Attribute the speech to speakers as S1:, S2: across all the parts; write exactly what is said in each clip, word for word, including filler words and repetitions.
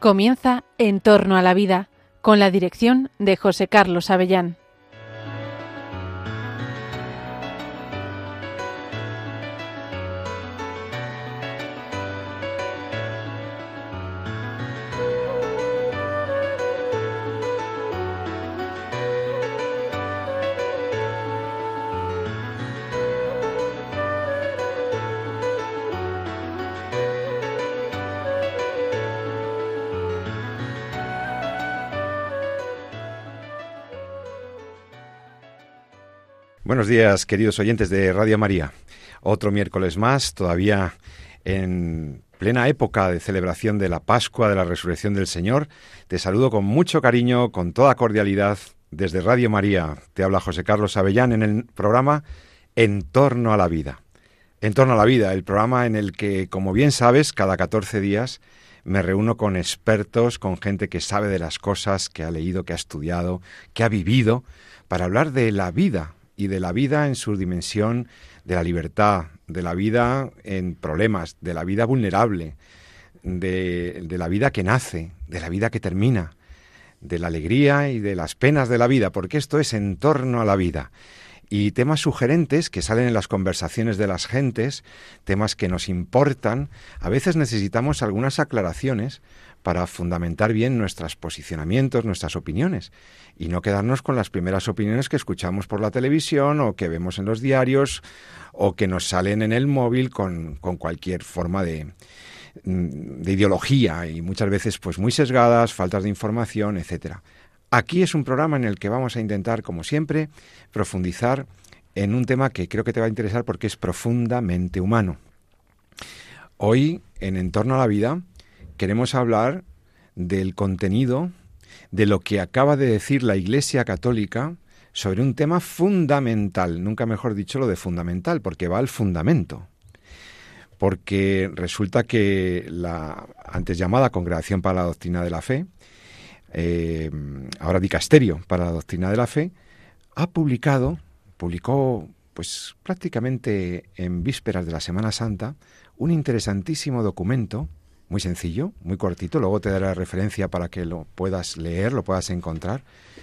S1: Comienza En torno a la vida, con la dirección de José Carlos Avellán.
S2: Buenos días, queridos oyentes de Radio María. Otro miércoles más, todavía en plena época de celebración de la Pascua, de la Resurrección del Señor. Te saludo con mucho cariño, con toda cordialidad, desde Radio María. Te habla José Carlos Avellán en el programa En torno a la vida. En torno a la vida, el programa en el que, como bien sabes, cada catorce días me reúno con expertos, con gente que sabe de las cosas, que ha leído, que ha estudiado, que ha vivido, para hablar de la vida, y de la vida en su dimensión de la libertad, de la vida en problemas, de la vida vulnerable, de, de la vida que nace, de la vida que termina, de la alegría y de las penas de la vida, porque esto es en torno a la vida. Y temas sugerentes que salen en las conversaciones de las gentes, temas que nos importan. A veces necesitamos algunas aclaraciones para fundamentar bien nuestros posicionamientos, nuestras opiniones, y no quedarnos con las primeras opiniones que escuchamos por la televisión o que vemos en los diarios o que nos salen en el móvil con, con cualquier forma de, de ideología y muchas veces pues muy sesgadas, faltas de información, etcétera. Aquí es un programa en el que vamos a intentar, como siempre, profundizar en un tema que creo que te va a interesar porque es profundamente humano. Hoy, en En torno a la vida, queremos hablar del contenido de lo que acaba de decir la Iglesia Católica sobre un tema fundamental, nunca mejor dicho lo de fundamental, porque va al fundamento. Porque resulta que la antes llamada Congregación para la Doctrina de la Fe, eh, ahora Dicasterio para la Doctrina de la Fe, ha publicado, publicó pues prácticamente en vísperas de la Semana Santa, un interesantísimo documento, muy sencillo, muy cortito, luego te daré la referencia para que lo puedas leer, lo puedas encontrar.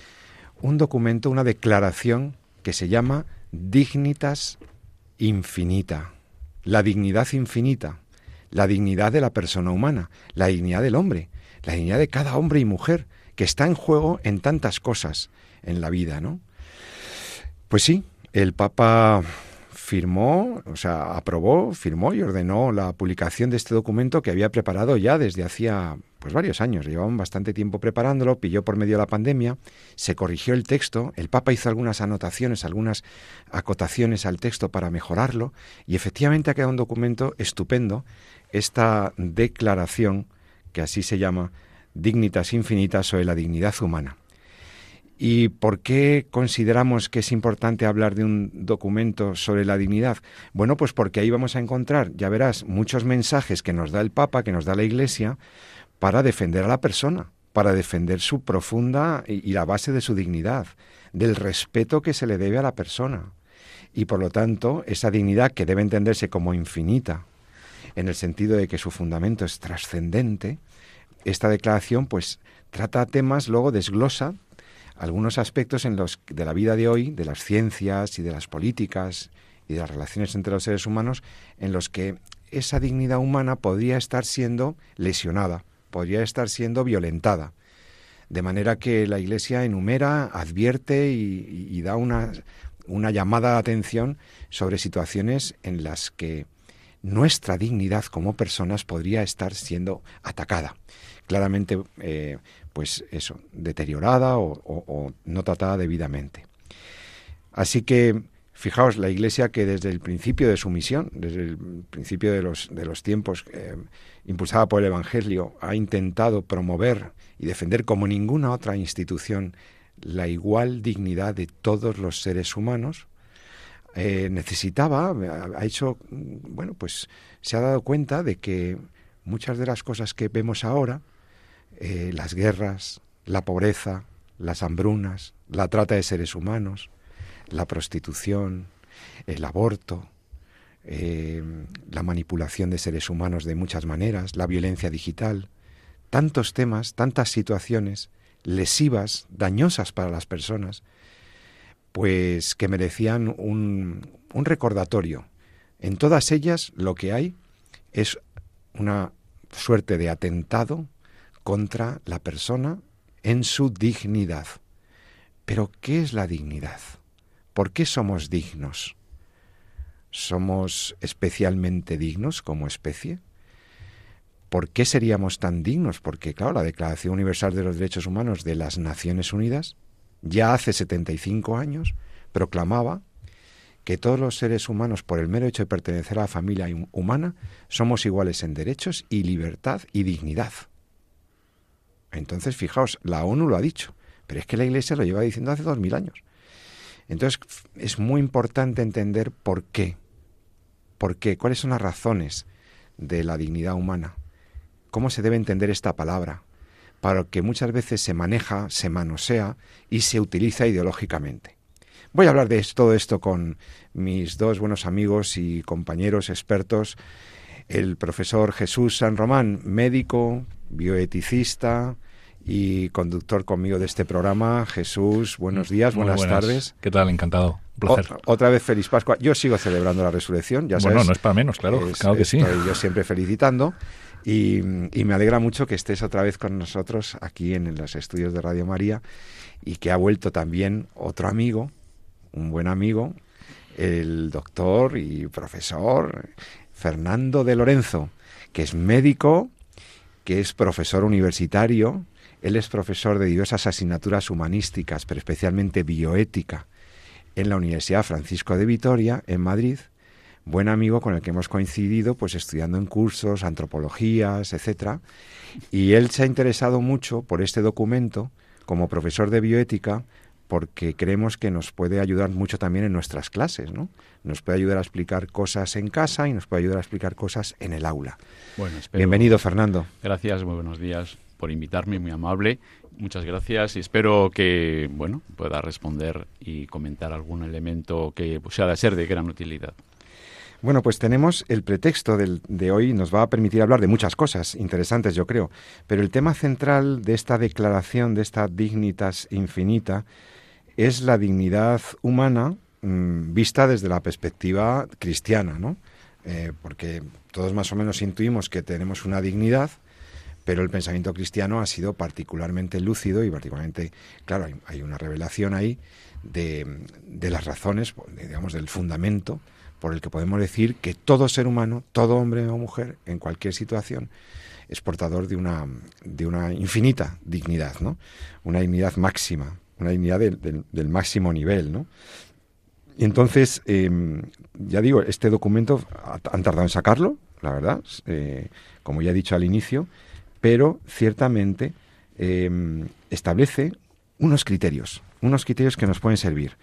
S2: Un documento, una declaración que se llama Dignitas Infinita, la dignidad infinita, la dignidad de la persona humana, la dignidad del hombre, la dignidad de cada hombre y mujer, que está en juego en tantas cosas en la vida, ¿no? Pues sí, el Papa firmó, o sea, aprobó, firmó y ordenó la publicación de este documento que había preparado ya desde hacía pues varios años. Llevaban bastante tiempo preparándolo, pilló por medio de la pandemia, se corrigió el texto, el Papa hizo algunas anotaciones, algunas acotaciones al texto para mejorarlo y efectivamente ha quedado un documento estupendo, esta declaración, que así se llama, Dignitas Infinitas, sobre la dignidad humana. ¿Y por qué consideramos que es importante hablar de un documento sobre la dignidad? Bueno, pues porque ahí vamos a encontrar, ya verás, muchos mensajes que nos da el Papa, que nos da la Iglesia, para defender a la persona, para defender su profunda y, y la base de su dignidad, del respeto que se le debe a la persona. Y por lo tanto, esa dignidad que debe entenderse como infinita, en el sentido de que su fundamento es trascendente, esta declaración pues trata temas, luego desglosa algunos aspectos en los de la vida de hoy, de las ciencias y de las políticas y de las relaciones entre los seres humanos, en los que esa dignidad humana podría estar siendo lesionada, podría estar siendo violentada. De manera que la Iglesia enumera, advierte y, y, y da una, una llamada de atención sobre situaciones en las que nuestra dignidad como personas podría estar siendo atacada. Claramente, eh, pues eso, deteriorada o, o, o no tratada debidamente. Así que, fijaos, la Iglesia que desde el principio de su misión, desde el principio de los, de los tiempos, eh, impulsada por el Evangelio, ha intentado promover y defender como ninguna otra institución la igual dignidad de todos los seres humanos, eh, necesitaba, ha hecho, bueno, pues se ha dado cuenta de que muchas de las cosas que vemos ahora, eh, las guerras, la pobreza, las hambrunas, la trata de seres humanos, la prostitución, el aborto, eh, la manipulación de seres humanos de muchas maneras, la violencia digital, tantos temas, tantas situaciones lesivas, dañosas para las personas, pues que merecían un, un recordatorio. En todas ellas lo que hay es una suerte de atentado contra la persona en su dignidad. Pero, ¿qué es la dignidad? ¿Por qué somos dignos? ¿Somos especialmente dignos como especie? ¿Por qué seríamos tan dignos? Porque, claro, la Declaración Universal de los Derechos Humanos de las Naciones Unidas, ya hace setenta y cinco años, proclamaba que todos los seres humanos, por el mero hecho de pertenecer a la familia humana, somos iguales en derechos y libertad y dignidad. Entonces, fijaos, la ONU lo ha dicho, pero es que la Iglesia lo lleva diciendo hace dos mil años. Entonces, es muy importante entender por qué. ¿Por qué? ¿Cuáles son las razones de la dignidad humana? ¿Cómo se debe entender esta palabra? Para que muchas veces se maneja, se manosea y se utiliza ideológicamente. Voy a hablar de esto, todo esto con mis dos buenos amigos y compañeros expertos, el profesor Jesús San Román, médico, bioeticista y conductor conmigo de este programa. Jesús, buenos días, buenas, buenas tardes.
S3: ¿Qué tal? Encantado. Un placer.
S2: O, otra vez feliz Pascua. Yo sigo celebrando la resurrección, ya sabes.
S3: Bueno, no es para menos, claro,
S2: es,
S3: claro que sí.
S2: Estoy yo siempre felicitando y, y me alegra mucho que estés otra vez con nosotros aquí en, en los estudios de Radio María y que ha vuelto también otro amigo, un buen amigo, el doctor y profesor Fernando de Lorenzo, que es médico, que es profesor universitario. Él es profesor de diversas asignaturas humanísticas, pero especialmente bioética, en la Universidad Francisco de Vitoria, en Madrid. Buen amigo con el que hemos coincidido pues estudiando en cursos, antropologías, etcétera. Y él se ha interesado mucho por este documento como profesor de bioética, porque creemos que nos puede ayudar mucho también en nuestras clases, ¿no? Nos puede ayudar a explicar cosas en casa y nos puede ayudar a explicar cosas en el aula.
S4: Bueno, espero...
S2: Bienvenido, Fernando.
S4: Gracias, muy buenos días por invitarme, muy amable. Muchas gracias y espero que, bueno, pueda responder y comentar algún elemento que sea de ser de gran utilidad.
S2: Bueno, pues tenemos el pretexto del, de hoy, nos va a permitir hablar de muchas cosas interesantes, yo creo, pero el tema central de esta declaración, de esta dignitas infinita, es la dignidad humana mmm, vista desde la perspectiva cristiana, ¿no? Eh, porque todos más o menos intuimos que tenemos una dignidad, pero el pensamiento cristiano ha sido particularmente lúcido y particularmente, claro, hay, hay una revelación ahí de, de las razones, digamos, del fundamento por el que podemos decir que todo ser humano, todo hombre o mujer, en cualquier situación, es portador de una, de una infinita dignidad, ¿no? Una dignidad máxima, una dignidad del, del, del máximo nivel, ¿no? Y entonces, eh, ya digo, este documento han tardado en sacarlo, la verdad, eh, como ya he dicho al inicio, pero ciertamente eh, establece unos criterios, unos criterios que nos pueden servir.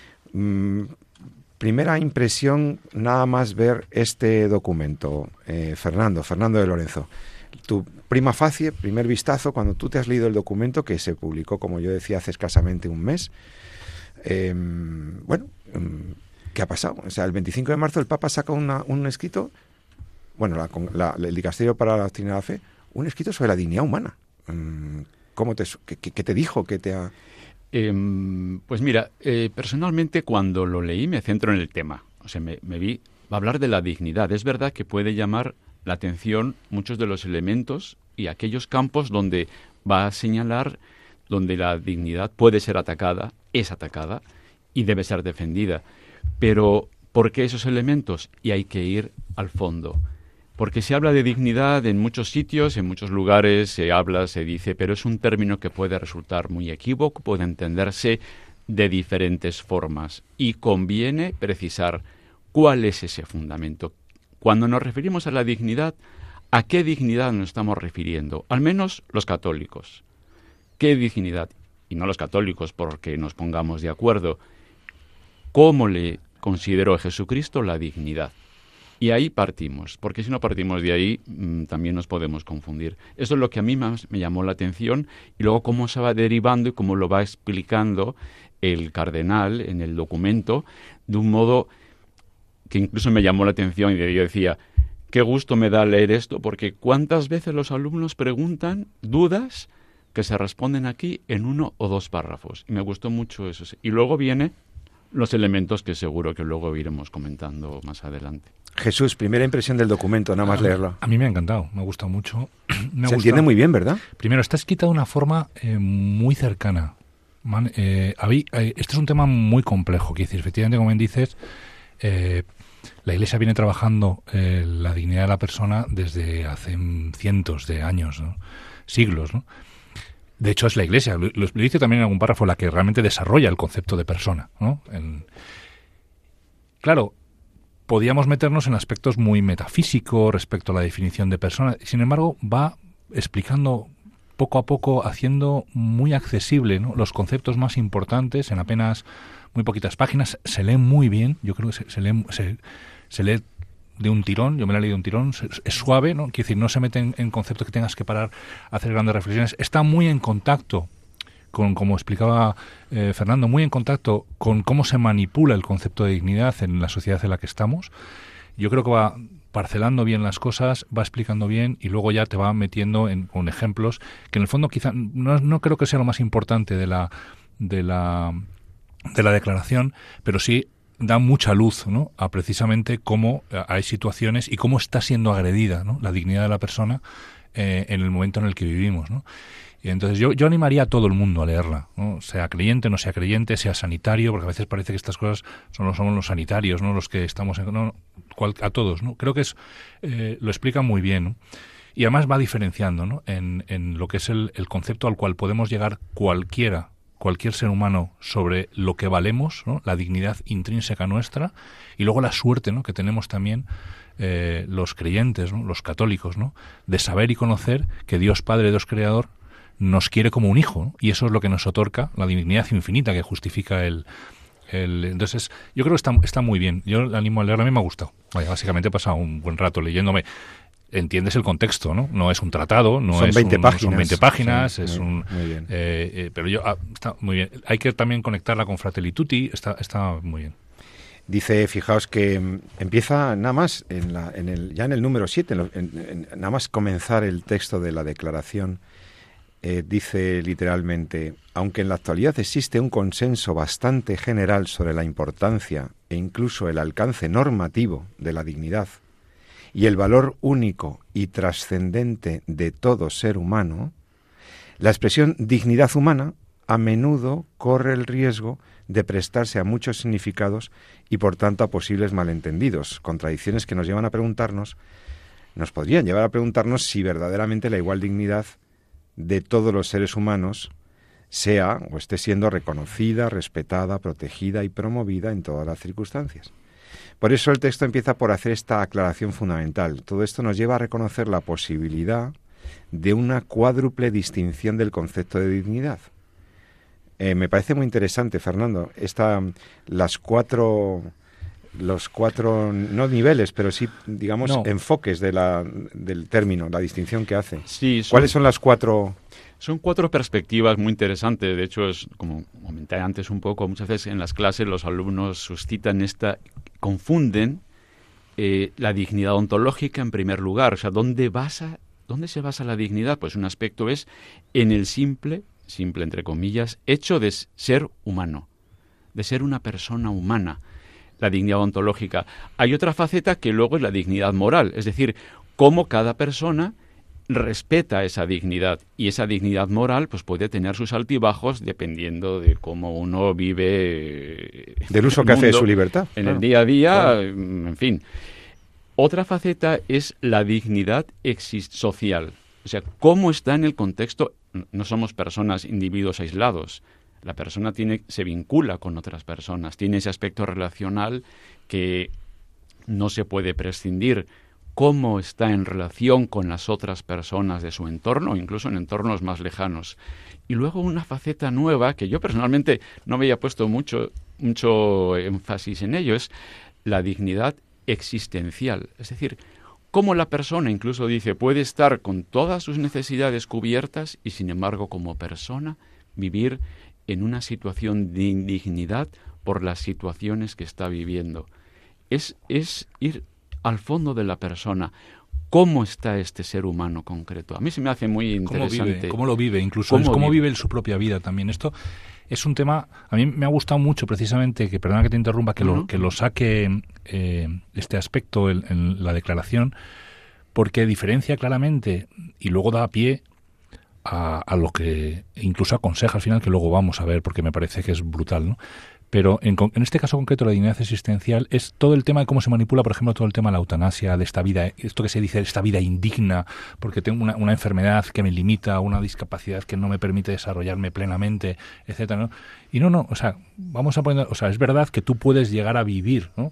S2: Mm, primera impresión, nada más ver este documento, eh, Fernando, Fernando de Lorenzo. Tu prima facie, primer vistazo, cuando tú te has leído el documento, que se publicó, como yo decía, hace escasamente un mes, eh, bueno, ¿qué ha pasado? O sea, el veinticinco de marzo el Papa saca una, un escrito, bueno, la, la, el Dicasterio para la Doctrina de la Fe, un escrito sobre la dignidad humana. ¿Cómo te, qué, qué te dijo? ¿Qué te ha...?
S4: Eh, pues mira, eh, personalmente cuando lo leí me centro en el tema. O sea, me, me vi va a hablar de la dignidad. Es verdad que puede llamar la atención muchos de los elementos y aquellos campos donde va a señalar donde la dignidad puede ser atacada, es atacada y debe ser defendida. Pero ¿por qué esos elementos? Y hay que ir al fondo. Porque se habla de dignidad en muchos sitios, en muchos lugares se habla, se dice, pero es un término que puede resultar muy equívoco, puede entenderse de diferentes formas y conviene precisar cuál es ese fundamento. Cuando nos referimos a la dignidad, ¿a qué dignidad nos estamos refiriendo? Al menos los católicos. ¿Qué dignidad? Y no los católicos porque nos pongamos de acuerdo. ¿Cómo le consideró Jesucristo la dignidad? Y ahí partimos, porque si no partimos de ahí, mmm, también nos podemos confundir. Eso es lo que a mí más me llamó la atención, y luego cómo se va derivando y cómo lo va explicando el cardenal en el documento, de un modo que incluso me llamó la atención, y yo decía, qué gusto me da leer esto, porque cuántas veces los alumnos preguntan dudas que se responden aquí en uno o dos párrafos. Y me gustó mucho eso. Y luego vienen los elementos que seguro que luego iremos comentando más adelante.
S2: Jesús, primera impresión del documento, nada más
S3: a,
S2: leerlo.
S3: A mí me ha encantado, me ha gustado mucho. Me ha
S2: Se
S3: gustado.
S2: entiende muy bien, ¿verdad?
S3: Primero, está escrita de una forma eh, muy cercana. Man, eh, habí, eh, este es un tema muy complejo, quiero decir, efectivamente, como bien dices, eh, la Iglesia viene trabajando eh, la dignidad de la persona desde hace cientos de años, ¿no? Siglos, ¿no? De hecho, es la Iglesia, lo, lo dice también en algún párrafo, la que realmente desarrolla el concepto de persona, ¿no? En, claro, podíamos meternos en aspectos muy metafísicos respecto a la definición de persona. Sin embargo, va explicando poco a poco, haciendo muy accesible, ¿no?, los conceptos más importantes en apenas muy poquitas páginas. Se lee muy bien, yo creo que se, se, lee, se, se lee de un tirón, yo me la he leído de un tirón, es suave, ¿no? Quiere decir, no se mete en, en conceptos que tengas que parar a hacer grandes reflexiones. Está muy en contacto con, como explicaba eh, Fernando, muy en contacto con cómo se manipula el concepto de dignidad en la sociedad en la que estamos. Yo creo que va parcelando bien las cosas, va explicando bien y luego ya te va metiendo en, con ejemplos que en el fondo quizá no, no creo que sea lo más importante de la de la de la declaración, pero sí da mucha luz, ¿no?, a precisamente cómo hay situaciones y cómo está siendo agredida, ¿no?, la dignidad de la persona eh, en el momento en el que vivimos, ¿no? Y entonces yo, yo animaría a todo el mundo a leerla, ¿no?, sea creyente, no sea creyente, sea sanitario, porque a veces parece que estas cosas solo somos los sanitarios, ¿no?, los que estamos en, no, cual, a todos, ¿no? Creo que es eh, lo explica muy bien, ¿no? Y además va diferenciando, ¿no?, en, en lo que es el, el concepto al cual podemos llegar cualquiera, cualquier ser humano, sobre lo que valemos, ¿no?, la dignidad intrínseca nuestra, y luego la suerte, ¿no?, que tenemos también eh, los creyentes, ¿no?, los católicos, ¿no?, de saber y conocer que Dios Padre, Dios Creador, nos quiere como un hijo, ¿no?, y eso es lo que nos otorga la dignidad infinita que justifica el... el entonces, yo creo que está, está muy bien. Yo le animo a leerla, a mí me ha gustado. Vaya, básicamente he pasado un buen rato leyéndome. Entiendes el contexto, ¿no? No es un tratado, no
S2: son
S3: es
S2: veinte
S3: un,
S2: páginas.
S3: Son veinte páginas,
S2: sí,
S3: es
S2: muy,
S3: un...
S2: Muy bien.
S3: Eh, eh, pero yo... Ah, está muy bien. Hay que también conectarla con Fratelli Tutti, está, está muy bien.
S2: Dice, fijaos que empieza nada más, en la, en el, ya en el número siete, en, en, en, nada más comenzar el texto de la declaración, eh, dice literalmente, aunque en la actualidad existe un consenso bastante general sobre la importancia e incluso el alcance normativo de la dignidad y el valor único y trascendente de todo ser humano, la expresión dignidad humana a menudo corre el riesgo de prestarse a muchos significados y por tanto a posibles malentendidos, contradicciones que nos llevan a preguntarnos, nos podrían llevar a preguntarnos si verdaderamente la igual dignidad de todos los seres humanos sea o esté siendo reconocida, respetada, protegida y promovida en todas las circunstancias. Por eso el texto empieza por hacer esta aclaración fundamental. Todo esto nos lleva a reconocer la posibilidad de una cuádruple distinción del concepto de dignidad. Eh, me parece muy interesante, Fernando, esta, las cuatro, los cuatro, no niveles, pero sí, digamos, no. enfoques de la, del término, la distinción que hace.
S4: Sí, son,
S2: ¿Cuáles son las cuatro?
S4: Son cuatro perspectivas muy interesantes. De hecho, es como comenté antes un poco, muchas veces en las clases los alumnos suscitan esta, confunden eh, la dignidad ontológica en primer lugar. O sea, ¿dónde basa, dónde se basa la dignidad? Pues un aspecto es en el simple simple entre comillas, hecho de ser humano, de ser una persona humana, la dignidad ontológica. Hay otra faceta que luego es la dignidad moral, es decir, cómo cada persona respeta esa dignidad, y esa dignidad moral pues puede tener sus altibajos dependiendo de cómo uno vive
S2: del uso que hace de su libertad
S4: en
S2: claro.
S4: el día a día,
S2: claro.
S4: En fin. Otra faceta es la dignidad exist- social. O sea, cómo está en el contexto. No somos personas, individuos aislados. La persona tiene, se vincula con otras personas, tiene ese aspecto relacional que no se puede prescindir. Cómo está en relación con las otras personas de su entorno, incluso en entornos más lejanos. Y luego una faceta nueva, que yo personalmente no me había puesto mucho, mucho énfasis en ello, es la dignidad existencial. Es decir, cómo la persona, incluso dice, puede estar con todas sus necesidades cubiertas y, sin embargo, como persona, vivir en una situación de indignidad por las situaciones que está viviendo. Es, es ir al fondo de la persona. ¿Cómo está este ser humano concreto? A mí se me hace muy interesante.
S3: ¿Cómo vive? ¿Cómo lo vive? Incluso
S4: ¿Cómo,
S3: es cómo
S4: vive?
S3: vive su propia vida también. Esto es un tema, a mí me ha gustado mucho precisamente, que perdona que te interrumpa, que, uh-huh. lo, que lo saque eh, este aspecto en, en la declaración, porque diferencia claramente y luego da pie a, a lo que incluso aconseja al final, que luego vamos a ver, porque me parece que es brutal, ¿no? Pero en, en este caso concreto, la dignidad existencial es todo el tema de cómo se manipula, por ejemplo, todo el tema de la eutanasia, de esta vida, esto que se dice, esta vida indigna, porque tengo una, una enfermedad que me limita, una discapacidad que no me permite desarrollarme plenamente, etcétera, ¿no? Y no, no, o sea, vamos a poner, o sea, es verdad que tú puedes llegar a vivir, ¿no?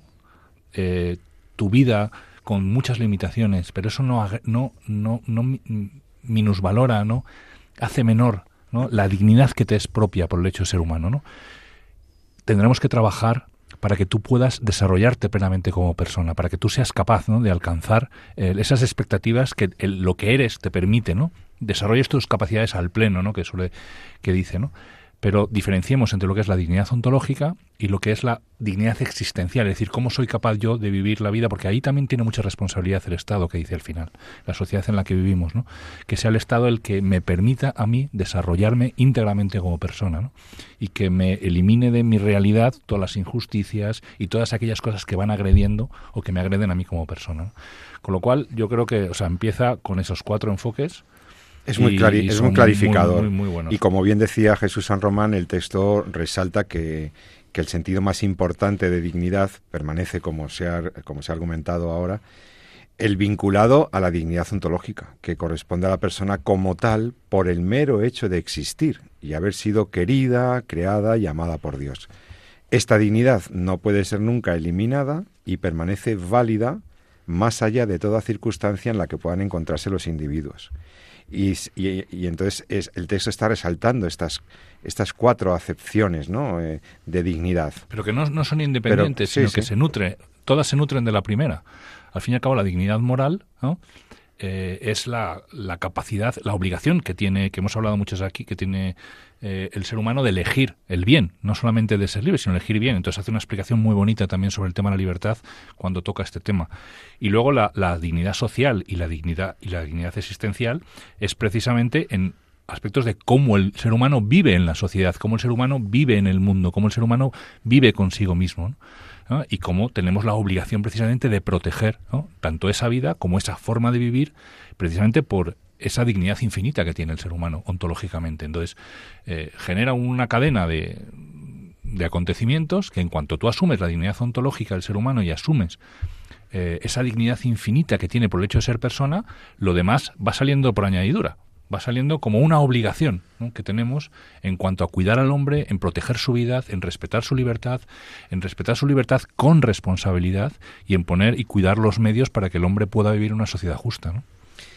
S3: Eh, tu vida con muchas limitaciones, pero eso no, no, no, no minusvalora, ¿no? Hace menor, ¿no? La dignidad que te es propia por el hecho de ser humano, ¿no? Tendremos que trabajar para que tú puedas desarrollarte plenamente como persona, para que tú seas capaz, ¿no?, de alcanzar eh, esas expectativas que el, lo que eres te permite, ¿no? Desarrolles tus capacidades al pleno, ¿no?, que suele que dice, ¿no? Pero diferenciemos entre lo que es la dignidad ontológica y lo que es la dignidad existencial, es decir, cómo soy capaz yo de vivir la vida, porque ahí también tiene mucha responsabilidad el Estado, que dice al final, la sociedad en la que vivimos, ¿no? Que sea el Estado el que me permita a mí desarrollarme íntegramente como persona, ¿no? Y que me elimine de mi realidad todas las injusticias y todas aquellas cosas que van agrediendo o que me agreden a mí como persona, ¿no? Con lo cual, yo creo que, o sea, empieza con esos cuatro enfoques.
S2: Es muy, clari- y es muy clarificador.
S3: Muy, muy, muy buenos.
S2: Y como bien decía Jesús San Román, el texto resalta que, que el sentido más importante de dignidad permanece, como se ha, como se ha argumentado ahora, el vinculado a la dignidad ontológica, que corresponde a la persona como tal por el mero hecho de existir y haber sido querida, creada y amada por Dios. Esta dignidad no puede ser nunca eliminada y permanece válida más allá de toda circunstancia en la que puedan encontrarse los individuos. Y, y, y entonces es, el texto está resaltando estas estas cuatro acepciones, ¿no?, eh, de dignidad.
S3: Pero que no, no son independientes, Pero, sí, sino sí. que se nutren, todas se nutren de la primera. Al fin y al cabo, la dignidad moral, ¿no?, eh, es la, la capacidad, la obligación que tiene, que hemos hablado muchos aquí, que tiene eh, el ser humano de elegir el bien, no solamente de ser libre, sino elegir bien. Entonces hace una explicación muy bonita también sobre el tema de la libertad cuando toca este tema. Y luego la, la dignidad social y la dignidad y la dignidad existencial es precisamente en aspectos de cómo el ser humano vive en la sociedad, cómo el ser humano vive en el mundo, cómo el ser humano vive consigo mismo, ¿no? ¿No? Y cómo tenemos la obligación precisamente de proteger, ¿no?, tanto esa vida como esa forma de vivir, precisamente por esa dignidad infinita que tiene el ser humano ontológicamente. Entonces, eh, genera una cadena de, de acontecimientos que en cuanto tú asumes la dignidad ontológica del ser humano y asumes eh, esa dignidad infinita que tiene por el hecho de ser persona, lo demás va saliendo por añadidura. Va saliendo como una obligación, ¿no?, que tenemos en cuanto a cuidar al hombre, en proteger su vida, en respetar su libertad, en respetar su libertad con responsabilidad y en poner y cuidar los medios para que el hombre pueda vivir en una sociedad justa, ¿no?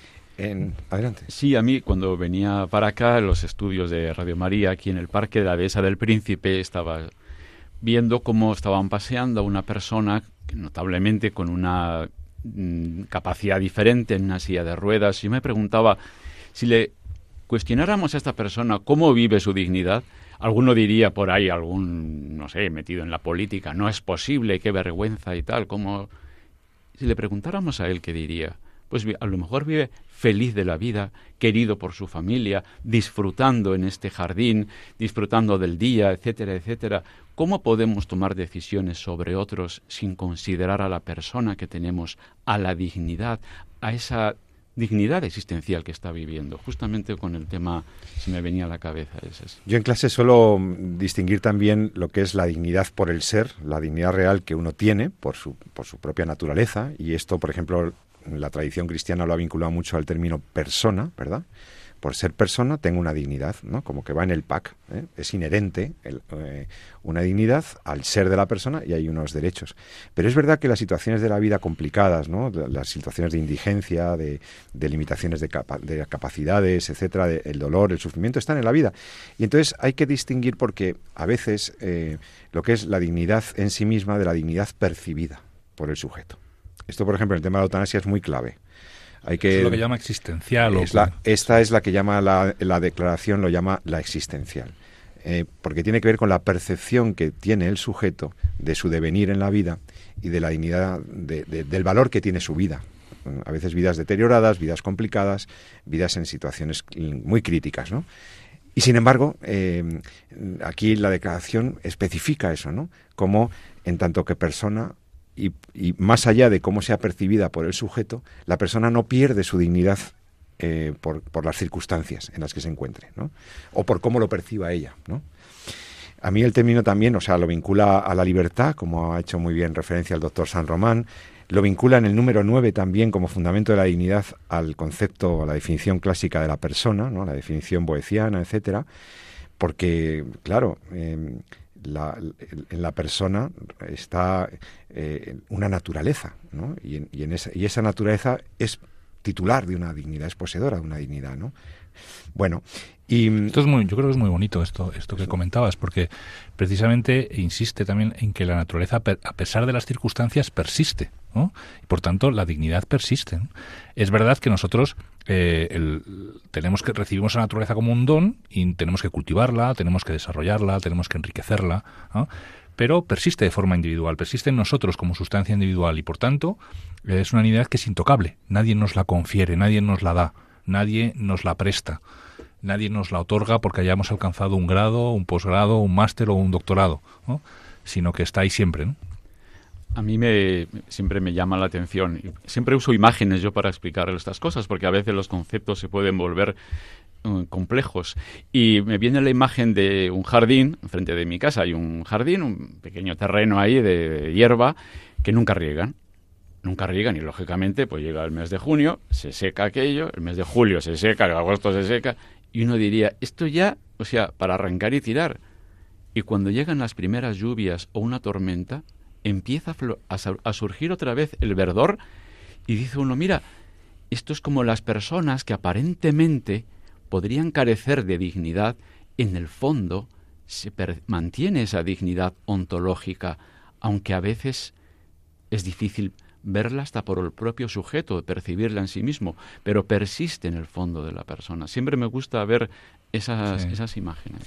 S2: En, adelante.
S4: Sí, a mí cuando venía para acá, los estudios de Radio María, aquí en el Parque de la Dehesa del Príncipe, estaba viendo cómo estaban paseando a una persona notablemente con una mm, capacidad diferente en una silla de ruedas, y me preguntaba, si le cuestionáramos a esta persona cómo vive su dignidad, alguno diría por ahí, algún, no sé, metido en la política, no es posible, qué vergüenza y tal. ¿Cómo? Si le preguntáramos a él, ¿qué diría? Pues a lo mejor vive feliz de la vida, querido por su familia, disfrutando en este jardín, disfrutando del día, etcétera, etcétera. ¿Cómo podemos tomar decisiones sobre otros sin considerar a la persona que tenemos, a la dignidad, a esa dignidad existencial que está viviendo? Justamente con el tema se me venía a la cabeza ese.
S2: Yo en clase suelo distinguir también lo que es la dignidad por el ser, la dignidad real que uno tiene por su, por su propia naturaleza, y esto, por ejemplo, la tradición cristiana lo ha vinculado mucho al término persona, ¿verdad? Por ser persona tengo una dignidad, ¿no? Como que va en el pack, ¿eh? Es inherente el, eh, una dignidad al ser de la persona y hay unos derechos. Pero es verdad que las situaciones de la vida complicadas, ¿no?, las situaciones de indigencia, de, de limitaciones de, capa, de capacidades, etcétera, de, el dolor, el sufrimiento están en la vida. Y entonces hay que distinguir porque a veces eh, lo que es la dignidad en sí misma de la dignidad percibida por el sujeto. Esto, por ejemplo, en el tema de la eutanasia es muy clave. Hay que,
S3: es lo que llama existencial.
S2: Es
S3: o
S2: la, esta es la que llama la, la declaración, lo llama la existencial. eh, porque tiene que ver con la percepción que tiene el sujeto de su devenir en la vida y de la dignidad, de, de, del valor que tiene su vida. A veces vidas deterioradas, vidas complicadas, vidas en situaciones muy críticas, ¿no? Y sin embargo, eh, aquí la declaración especifica eso, ¿no? Como en tanto que persona, y, y más allá de cómo sea percibida por el sujeto, la persona no pierde su dignidad eh, por, por las circunstancias en las que se encuentre, ¿no? O por cómo lo perciba ella, ¿no? A mí el término también, o sea, lo vincula a la libertad, como ha hecho muy bien referencia el doctor San Román, lo vincula en el número nueve también como fundamento de la dignidad al concepto, a la definición clásica de la persona, ¿no? La definición boeciana, etcétera, porque, claro, eh, la, en la persona está eh, una naturaleza, ¿no? Y, en, y, en esa, y esa naturaleza es titular de una dignidad, es poseedora de una dignidad, ¿no? Bueno, y
S3: esto es muy, yo creo que es muy bonito esto, esto que comentabas, porque precisamente insiste también en que la naturaleza, a pesar de las circunstancias, persiste, ¿no? Y por tanto, la dignidad persiste, ¿no? Es verdad que nosotros eh, el, tenemos que recibimos la naturaleza como un don y tenemos que cultivarla, tenemos que desarrollarla, tenemos que enriquecerla, ¿no? Pero persiste de forma individual, persiste en nosotros como sustancia individual y por tanto es una dignidad que es intocable. Nadie nos la confiere, nadie nos la da, nadie nos la presta. Nadie nos la otorga porque hayamos alcanzado un grado, un posgrado, un máster o un doctorado, ¿no? Sino que está ahí siempre, ¿no?
S4: A mí me, siempre me llama la atención. Siempre uso imágenes yo para explicar estas cosas, porque a veces los conceptos se pueden volver um, complejos. Y me viene la imagen de un jardín, enfrente de mi casa hay un jardín, un pequeño terreno ahí de, de hierba, que nunca riegan. Nunca riegan y, lógicamente, pues llega el mes de junio, se seca aquello, el mes de julio se seca, el agosto se seca, y uno diría, esto ya, o sea, para arrancar y tirar. Y cuando llegan las primeras lluvias o una tormenta, empieza a, a, a surgir otra vez el verdor y dice uno, mira, esto es como las personas que aparentemente podrían carecer de dignidad, en el fondo se per- mantiene esa dignidad ontológica, aunque a veces es difícil verla hasta por el propio sujeto, percibirla en sí mismo, pero persiste en el fondo de la persona. Siempre me gusta ver esas, sí. esas imágenes.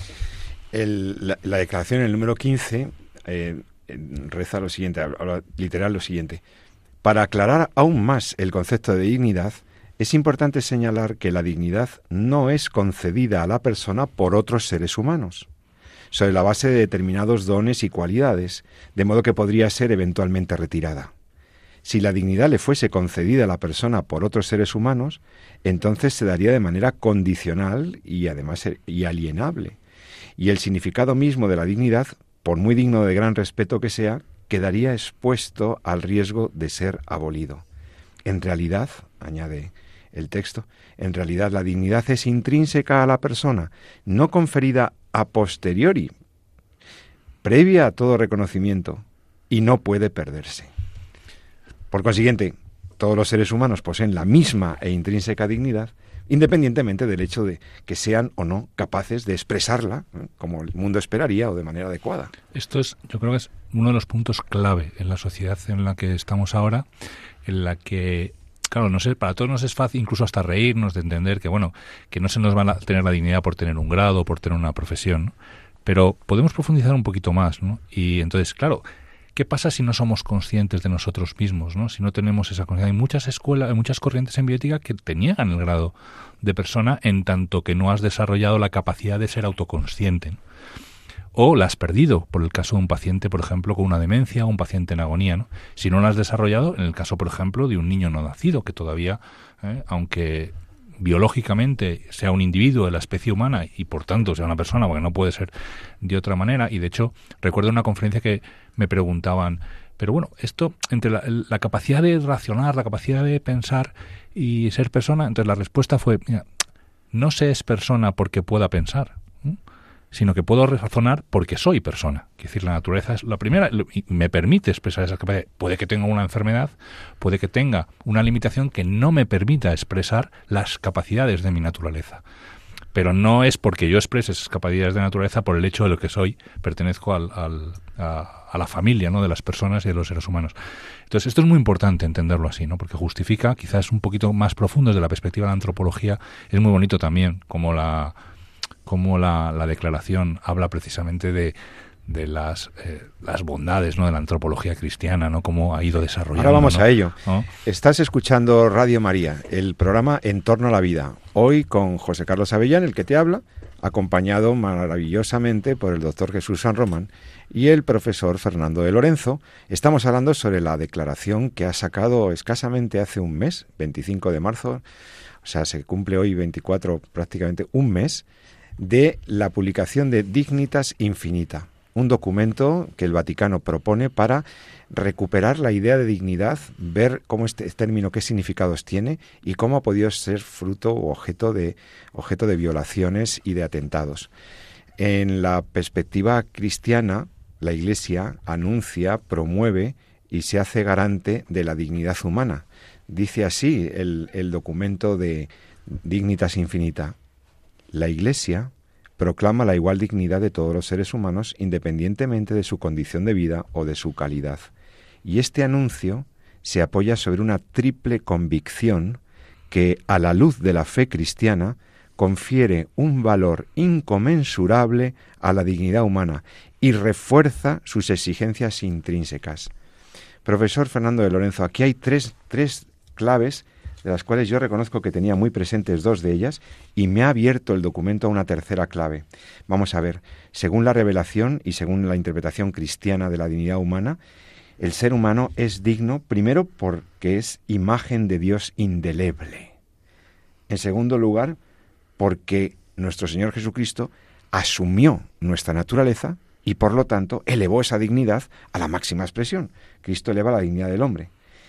S2: El, la, la declaración en el número quince eh, reza lo siguiente, literal lo siguiente. Para aclarar aún más el concepto de dignidad, es importante señalar que la dignidad no es concedida a la persona por otros seres humanos, sobre la base de determinados dones y cualidades, de modo que podría ser eventualmente retirada. Si la dignidad le fuese concedida a la persona por otros seres humanos, entonces se daría de manera condicional y además y alienable. Y el significado mismo de la dignidad, por muy digno de gran respeto que sea, quedaría expuesto al riesgo de ser abolido. En realidad, añade el texto, en realidad la dignidad es intrínseca a la persona, no conferida a posteriori, previa a todo reconocimiento, y no puede perderse. Por consiguiente, todos los seres humanos poseen la misma e intrínseca dignidad, independientemente del hecho de que sean o no capaces de expresarla, ¿eh?, como el mundo esperaría o de manera adecuada.
S3: Esto es, yo creo que es uno de los puntos clave en la sociedad en la que estamos ahora, en la que, claro, no sé, para todos nos es fácil incluso hasta reírnos de entender que, bueno, que no se nos va a tener la dignidad por tener un grado, por tener una profesión, ¿no? Pero podemos profundizar un poquito más, ¿no? Y entonces, claro, ¿qué pasa si no somos conscientes de nosotros mismos, ¿no? Si no tenemos esa conciencia. Hay muchas escuelas, hay muchas corrientes en bioética que te niegan el grado de persona en tanto que no has desarrollado la capacidad de ser autoconsciente, ¿no? O la has perdido, por el caso de un paciente, por ejemplo, con una demencia o un paciente en agonía, ¿no? Si no la has desarrollado, en el caso, por ejemplo, de un niño no nacido, que todavía, ¿eh?, aunque biológicamente sea un individuo de la especie humana y por tanto sea una persona, porque no puede ser de otra manera. Y de hecho recuerdo una conferencia que me preguntaban, pero bueno, esto entre la, la capacidad de racionar, la capacidad de pensar y ser persona, entonces la respuesta fue, mira, no se es persona porque pueda pensar, ¿eh?, sino que puedo razonar porque soy persona. Es decir, la naturaleza es la primera y me permite expresar esa capacidad. Puede que tenga una enfermedad, puede que tenga una limitación que no me permita expresar las capacidades de mi naturaleza. Pero no es porque yo exprese esas capacidades de naturaleza por el hecho de lo que soy, pertenezco al, al, a, a la familia, ¿no?, de las personas y de los seres humanos. Entonces, esto es muy importante entenderlo así, ¿no?, porque justifica, quizás un poquito más profundo desde la perspectiva de la antropología, es muy bonito también, como la... cómo la, la declaración habla precisamente de, de las, eh, las bondades, ¿no?, de la antropología cristiana, ¿no?, cómo ha ido desarrollando.
S2: Ahora vamos,
S3: ¿no?,
S2: a ello.
S3: ¿no?
S2: Estás escuchando Radio María, el programa En torno a la vida. Hoy con José Carlos Avellán, el que te habla, acompañado maravillosamente por el doctor Jesús San Román y el profesor Fernando de Lorenzo. Estamos hablando sobre la declaración que ha sacado escasamente hace un mes, veinticinco de marzo, o sea, se cumple hoy veinticuatro, prácticamente un mes, de la publicación de Dignitas Infinita, un documento que el Vaticano propone para recuperar la idea de dignidad, ver cómo este término, qué significados tiene y cómo ha podido ser fruto o objeto de, objeto de violaciones y de atentados. En la perspectiva cristiana, la Iglesia anuncia, promueve y se hace garante de la dignidad humana. Dice así el, el documento de Dignitas Infinita: la Iglesia proclama la igual dignidad de todos los seres humanos independientemente de su condición de vida o de su calidad. Y este anuncio se apoya sobre una triple convicción que, a la luz de la fe cristiana, confiere un valor inconmensurable a la dignidad humana y refuerza sus exigencias intrínsecas. Profesor Fernando de Lorenzo, aquí hay tres, tres claves, de las cuales yo reconozco que tenía muy presentes dos de ellas, y me ha abierto el documento a una tercera clave. Vamos a ver, según la revelación y según la interpretación cristiana de la dignidad humana, el ser humano es digno, primero, porque es imagen de Dios indeleble. En segundo lugar, porque nuestro Señor Jesucristo asumió nuestra naturaleza y, por lo tanto, elevó esa dignidad a la máxima expresión. Cristo eleva la dignidad del hombre.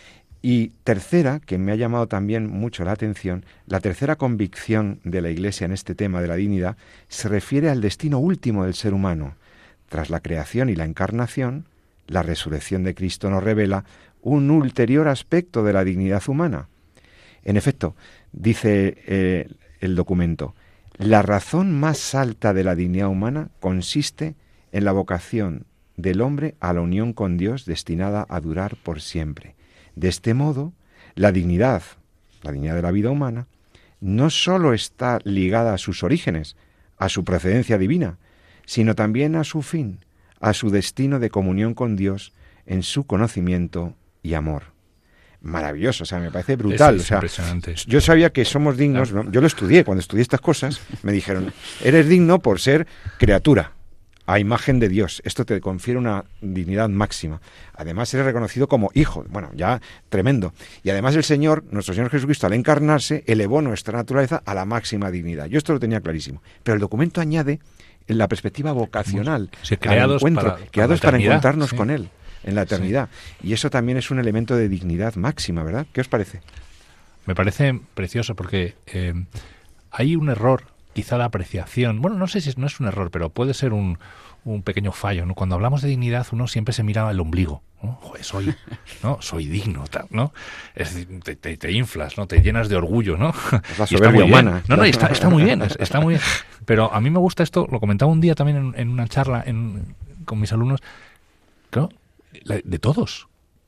S2: Y tercera, que me ha llamado también mucho la atención, la tercera convicción de la Iglesia en este tema de la dignidad se refiere al destino último del ser humano. Tras la creación y la encarnación, la resurrección de Cristo nos revela un ulterior aspecto de la dignidad humana. En efecto, dice eh, el documento, la razón más alta de la dignidad humana consiste en la vocación del hombre a la unión con Dios destinada a durar por siempre. De este modo, la dignidad, la dignidad de la vida humana, no sólo está ligada a sus orígenes, a su procedencia divina, sino también a su fin, a su destino de comunión con Dios en su conocimiento y amor. Maravilloso, o sea, me parece brutal.
S3: Es, es
S2: o sea,
S3: impresionante.
S2: Yo sabía que somos dignos, claro. ¿no? Yo lo estudié, cuando estudié estas cosas, me dijeron, eres digno por ser criatura, a imagen de Dios. Esto te confiere una dignidad máxima. Además, eres reconocido como hijo. Bueno, ya tremendo. Y además el Señor, nuestro Señor Jesucristo, al encarnarse, elevó nuestra naturaleza a la máxima dignidad. Yo esto lo tenía clarísimo. Pero el documento añade en la perspectiva vocacional,
S3: sí, creados
S2: encuentro,
S3: para,
S2: creados para, para encontrarnos
S3: sí.
S2: con Él en la eternidad. Sí. Y eso también es un elemento de dignidad máxima, ¿verdad? ¿Qué os parece?
S3: Me parece precioso porque eh, hay un error, quizá de apreciación. Bueno, no sé si no es un error, pero puede ser un, un pequeño fallo, ¿no? Cuando hablamos de dignidad, uno siempre se mira el ombligo, ¿no? Joder, soy, ¿no? Soy digno, ¿no? Es, te, te, te inflas, ¿no? Te llenas de orgullo, ¿no?
S2: Es la soberbia humana.
S3: No, no, está, está muy bien, está muy bien. Pero a mí me gusta esto, lo comentaba un día también en, en una charla en, con mis alumnos, claro, de todos.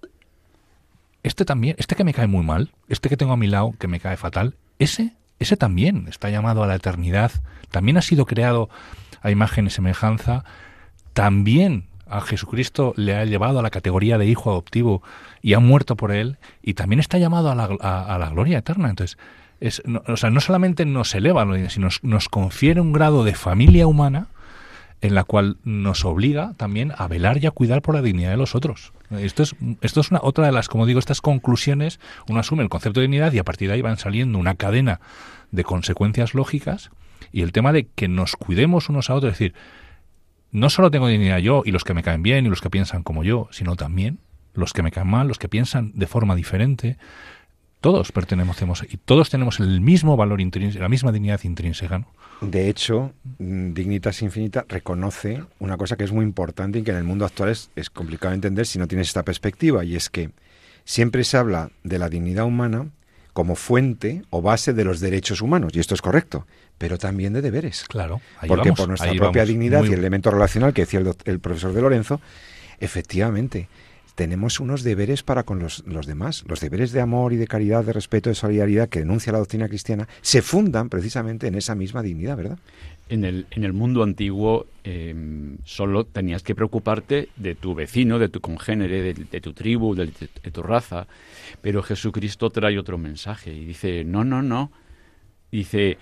S3: Este también, este que me cae muy mal, este que tengo a mi lado, que me cae fatal, ese, ese también está llamado a la eternidad, también ha sido creado a imagen y semejanza, también a Jesucristo le ha llevado a la categoría de hijo adoptivo y ha muerto por él, y también está llamado a la, a, a la gloria eterna. Entonces, es, no, o sea, no solamente nos eleva, sino nos, nos confiere un grado de familia humana en la cual nos obliga también a velar y a cuidar por la dignidad de los otros. Esto es, esto es una otra de las, como digo, estas conclusiones. Uno asume el concepto de dignidad y a partir de ahí van saliendo una cadena de consecuencias lógicas, y el tema de que nos cuidemos unos a otros, es decir, no solo tengo dignidad yo y los que me caen bien y los que piensan como yo, sino también los que me caen mal, los que piensan de forma diferente. Todos pertenecemos y todos tenemos el mismo valor intrínseco, la misma dignidad intrínseca, ¿no?
S2: De hecho, Dignitas Infinita reconoce una cosa que es muy importante y que en el mundo actual es, es complicado de entender si no tienes esta perspectiva, y es que siempre se habla de la dignidad humana como fuente o base de los derechos humanos, y esto es correcto, pero también de deberes.
S3: Claro, ahí
S2: porque
S3: vamos,
S2: por nuestra
S3: ahí
S2: propia
S3: vamos.
S2: dignidad
S3: Muy...
S2: y el elemento relacional que decía el, el profesor de Lorenzo, efectivamente, tenemos unos deberes para con los, los demás. Los deberes de amor y de caridad, de respeto, de solidaridad que denuncia la doctrina cristiana se fundan precisamente en esa misma dignidad, ¿verdad?
S4: En el, en el mundo antiguo eh, solo tenías que preocuparte de tu vecino, de tu congénere, de, de tu tribu, de, de tu raza, pero Jesucristo trae otro mensaje y dice, no, no, no, dice,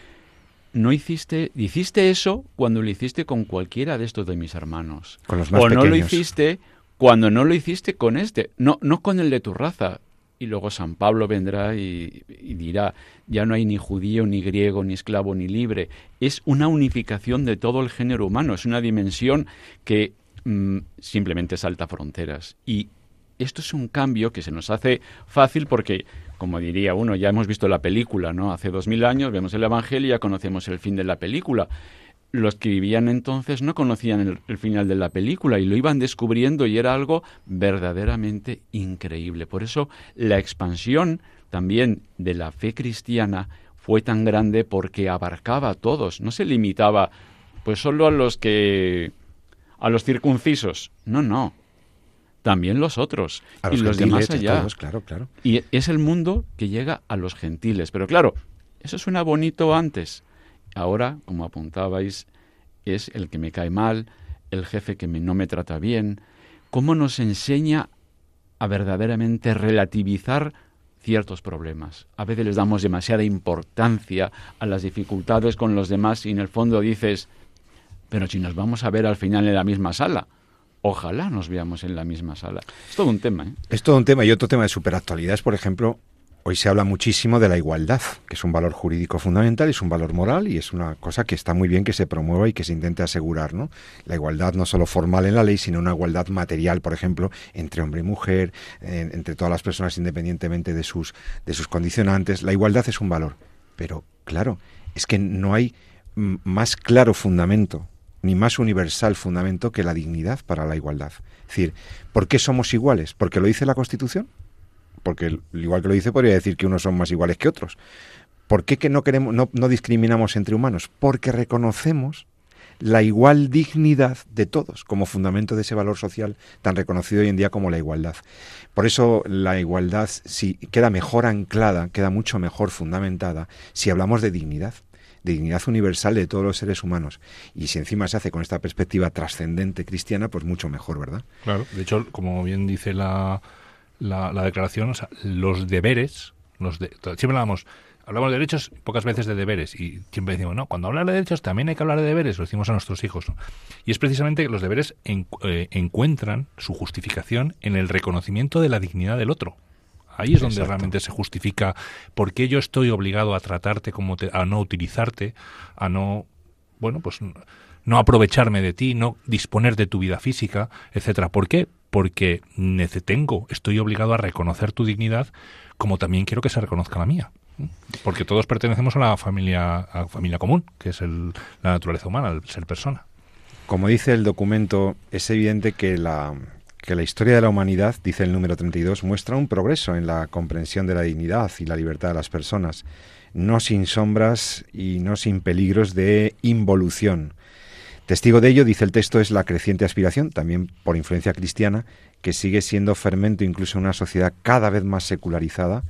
S4: no hiciste, hiciste eso cuando lo hiciste con cualquiera de estos de mis hermanos,
S2: con los más
S4: o
S2: pequeños.
S4: No lo hiciste cuando no lo hiciste con este, no, no con el de tu raza. Y luego San Pablo vendrá y, y dirá, ya no hay ni judío, ni griego, ni esclavo, ni libre. Es una unificación de todo el género humano, es una dimensión que mmm, simplemente salta fronteras. Y esto es un cambio que se nos hace fácil porque, como diría uno, ya hemos visto la película, ¿no? Hace dos mil años vemos el Evangelio y ya conocemos el fin de la película. Los que vivían entonces no conocían el, el final de la película y lo iban descubriendo y era algo verdaderamente increíble. Por eso la expansión también de la fe cristiana fue tan grande porque abarcaba a todos, no se limitaba pues solo a los que a los circuncisos, no, no, también los otros
S2: a los
S4: y los
S2: gentiles,
S4: demás allá.
S2: Todos, claro, claro.
S4: Y es el mundo que llega a los gentiles, pero claro, eso suena bonito antes. Ahora, como apuntabais, es el que me cae mal, el jefe que me, no me trata bien. ¿Cómo nos enseña a verdaderamente relativizar ciertos problemas? A veces les damos demasiada importancia a las dificultades con los demás y en el fondo dices, pero si nos vamos a ver al final en la misma sala, ojalá nos veamos en la misma sala. Es todo un tema, ¿eh?
S2: Es todo un tema y otro tema de superactualidad es, por ejemplo, hoy se habla muchísimo de la igualdad, que es un valor jurídico fundamental, es un valor moral y es una cosa que está muy bien que se promueva y que se intente asegurar, ¿no? La igualdad no solo formal en la ley, sino una igualdad material, por ejemplo, entre hombre y mujer, eh, entre todas las personas independientemente de sus, de sus condicionantes. La igualdad es un valor, pero claro, es que no hay m- más claro fundamento, ni más universal fundamento que la dignidad para la igualdad. Es decir, ¿por qué somos iguales? ¿Porque lo dice la Constitución? Porque igual que lo dice podría decir que unos son más iguales que otros. ¿Por qué que no queremos, no, no discriminamos entre humanos? Porque reconocemos la igual dignidad de todos como fundamento de ese valor social tan reconocido hoy en día como la igualdad. Por eso la igualdad sí queda mejor anclada, queda mucho mejor fundamentada si hablamos de dignidad, de dignidad universal de todos los seres humanos. Y si encima se hace con esta perspectiva trascendente cristiana, pues mucho mejor, ¿verdad?
S3: Claro, de hecho, como bien dice la... La, la declaración, o sea, los deberes, los de, siempre hablamos, hablamos de derechos, pocas veces de deberes, y siempre decimos, no, cuando hablar de derechos también hay que hablar de deberes, lo decimos a nuestros hijos, ¿no? Y es precisamente que los deberes en, eh, encuentran su justificación en el reconocimiento de la dignidad del otro. Ahí es donde Exacto. realmente se justifica por qué yo estoy obligado a tratarte como te, a no utilizarte, a no, bueno, pues no aprovecharme de ti, no disponer de tu vida física, etcétera. ¿Por qué? Porque tengo, estoy obligado a reconocer tu dignidad, como también quiero que se reconozca la mía. Porque todos pertenecemos a la familia, a la familia común, que es el, la naturaleza humana, el ser persona.
S2: Como dice el documento, es evidente que la, que la historia de la humanidad, dice el número treinta y dos, muestra un progreso en la comprensión de la dignidad y la libertad de las personas, no sin sombras y no sin peligros de involución. Testigo de ello, dice el texto, es la creciente aspiración, también por influencia cristiana, que sigue siendo fermento incluso en una sociedad cada vez más secularizada.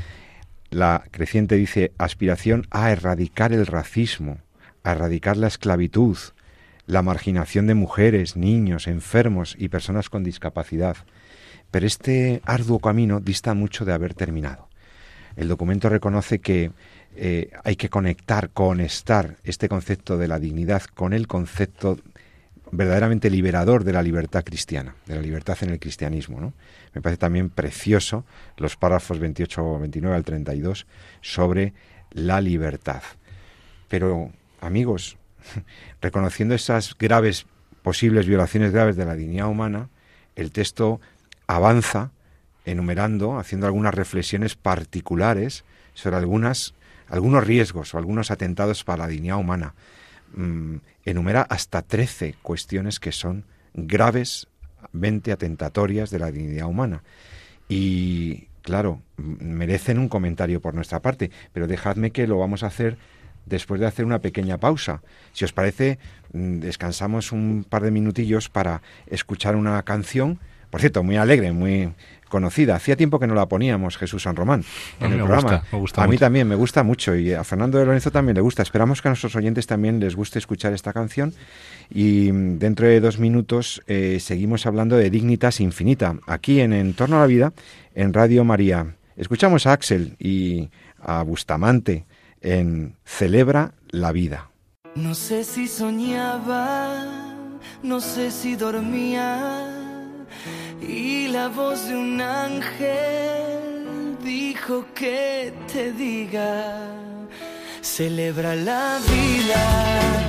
S2: La creciente, dice, aspiración a erradicar el racismo, a erradicar la esclavitud, la marginación de mujeres, niños, enfermos y personas con discapacidad. Pero este arduo camino dista mucho de haber terminado. El documento reconoce que Eh, hay que conectar, conectar este concepto de la dignidad con el concepto verdaderamente liberador de la libertad cristiana, de la libertad en el cristianismo, ¿no? Me parece también precioso los párrafos veintiocho, veintinueve al treinta y dos sobre la libertad. Pero, amigos, reconociendo esas graves, posibles violaciones graves de la dignidad humana, el texto avanza enumerando, haciendo algunas reflexiones particulares sobre algunas algunos riesgos o algunos atentados para la dignidad humana. Mm, enumera hasta trece cuestiones que son gravesmente atentatorias de la dignidad humana. Y, claro, merecen un comentario por nuestra parte, pero dejadme que lo vamos a hacer después de hacer una pequeña pausa. Si os parece, descansamos un par de minutillos para escuchar una canción, por cierto, muy alegre, muy conocida. Hacía tiempo que no la poníamos, Jesús San Román, en el
S3: me
S2: programa.
S3: Gusta, me gusta
S2: a
S3: mucho.
S2: mí también me gusta mucho y a Fernando de Lorenzo también le gusta. Esperamos que a nuestros oyentes también les guste escuchar esta canción y dentro de dos minutos eh, seguimos hablando de Dignitas Infinita, aquí en En Torno a la Vida, en Radio María. Escuchamos a Axel y a Bustamante en Celebra la Vida.
S5: No sé si soñaba, no sé si dormía, y la voz de un ángel dijo que te diga, celebra la vida.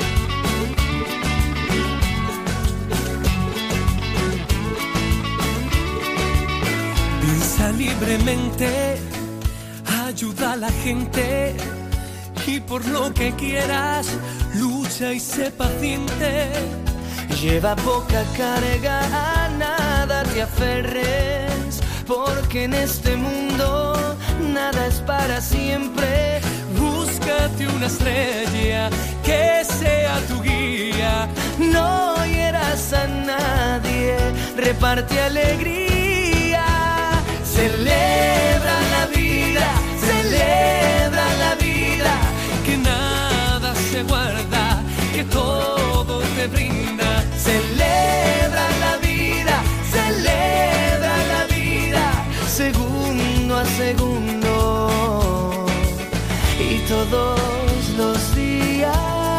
S5: Piensa libremente, ayuda a la gente, y por lo que quieras, lucha y sé paciente. Lleva poca carga, a nada te aferres, porque en este mundo nada es para siempre. Búscate una estrella que sea tu guía, no hieras a nadie, reparte alegría. Celebra la vida, celebra la vida, que nada se guarda, que todo te brinda. Celebra la vida, celebra la vida, segundo a segundo y todos los días.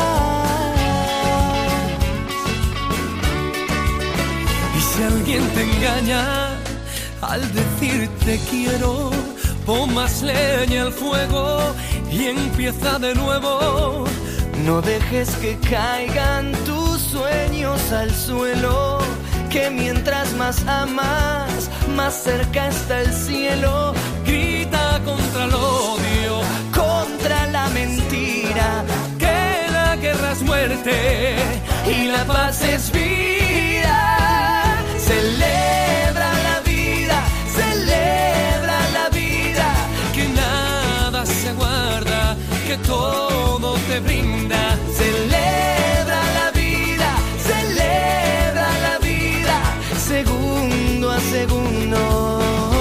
S5: Y si alguien te engaña al decirte quiero, pon más leña al fuego y empieza de nuevo. No dejes que caigan tus sueños al suelo, que mientras más amas, más cerca está el cielo. Grita contra el odio, contra la mentira, que la guerra es muerte y la paz es vida. Celebra la vida, celebra la vida, que nada se guarda, que todo te brinda. Celebra la vida, celebra la vida, segundo a segundo.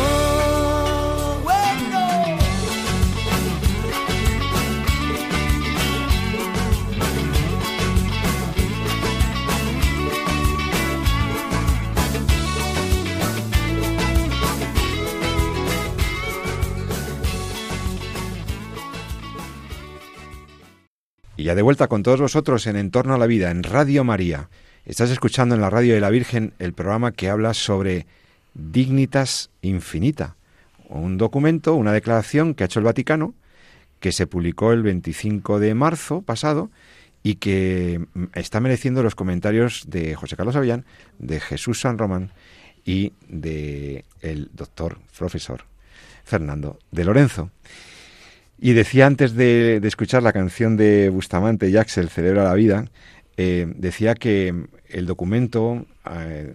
S2: Y ya de vuelta con todos vosotros en En Torno a la Vida, en Radio María. Estás escuchando en la Radio de la Virgen el programa que habla sobre Dignitas Infinita, un documento, una declaración que ha hecho el Vaticano, que se publicó el veinticinco de marzo pasado y que está mereciendo los comentarios de José Carlos Avellán, de Jesús San Román y de el doctor profesor Fernando de Lorenzo. Y decía antes de, de escuchar la canción de Bustamante y Axel, Celebra la Vida, eh, decía que el documento eh,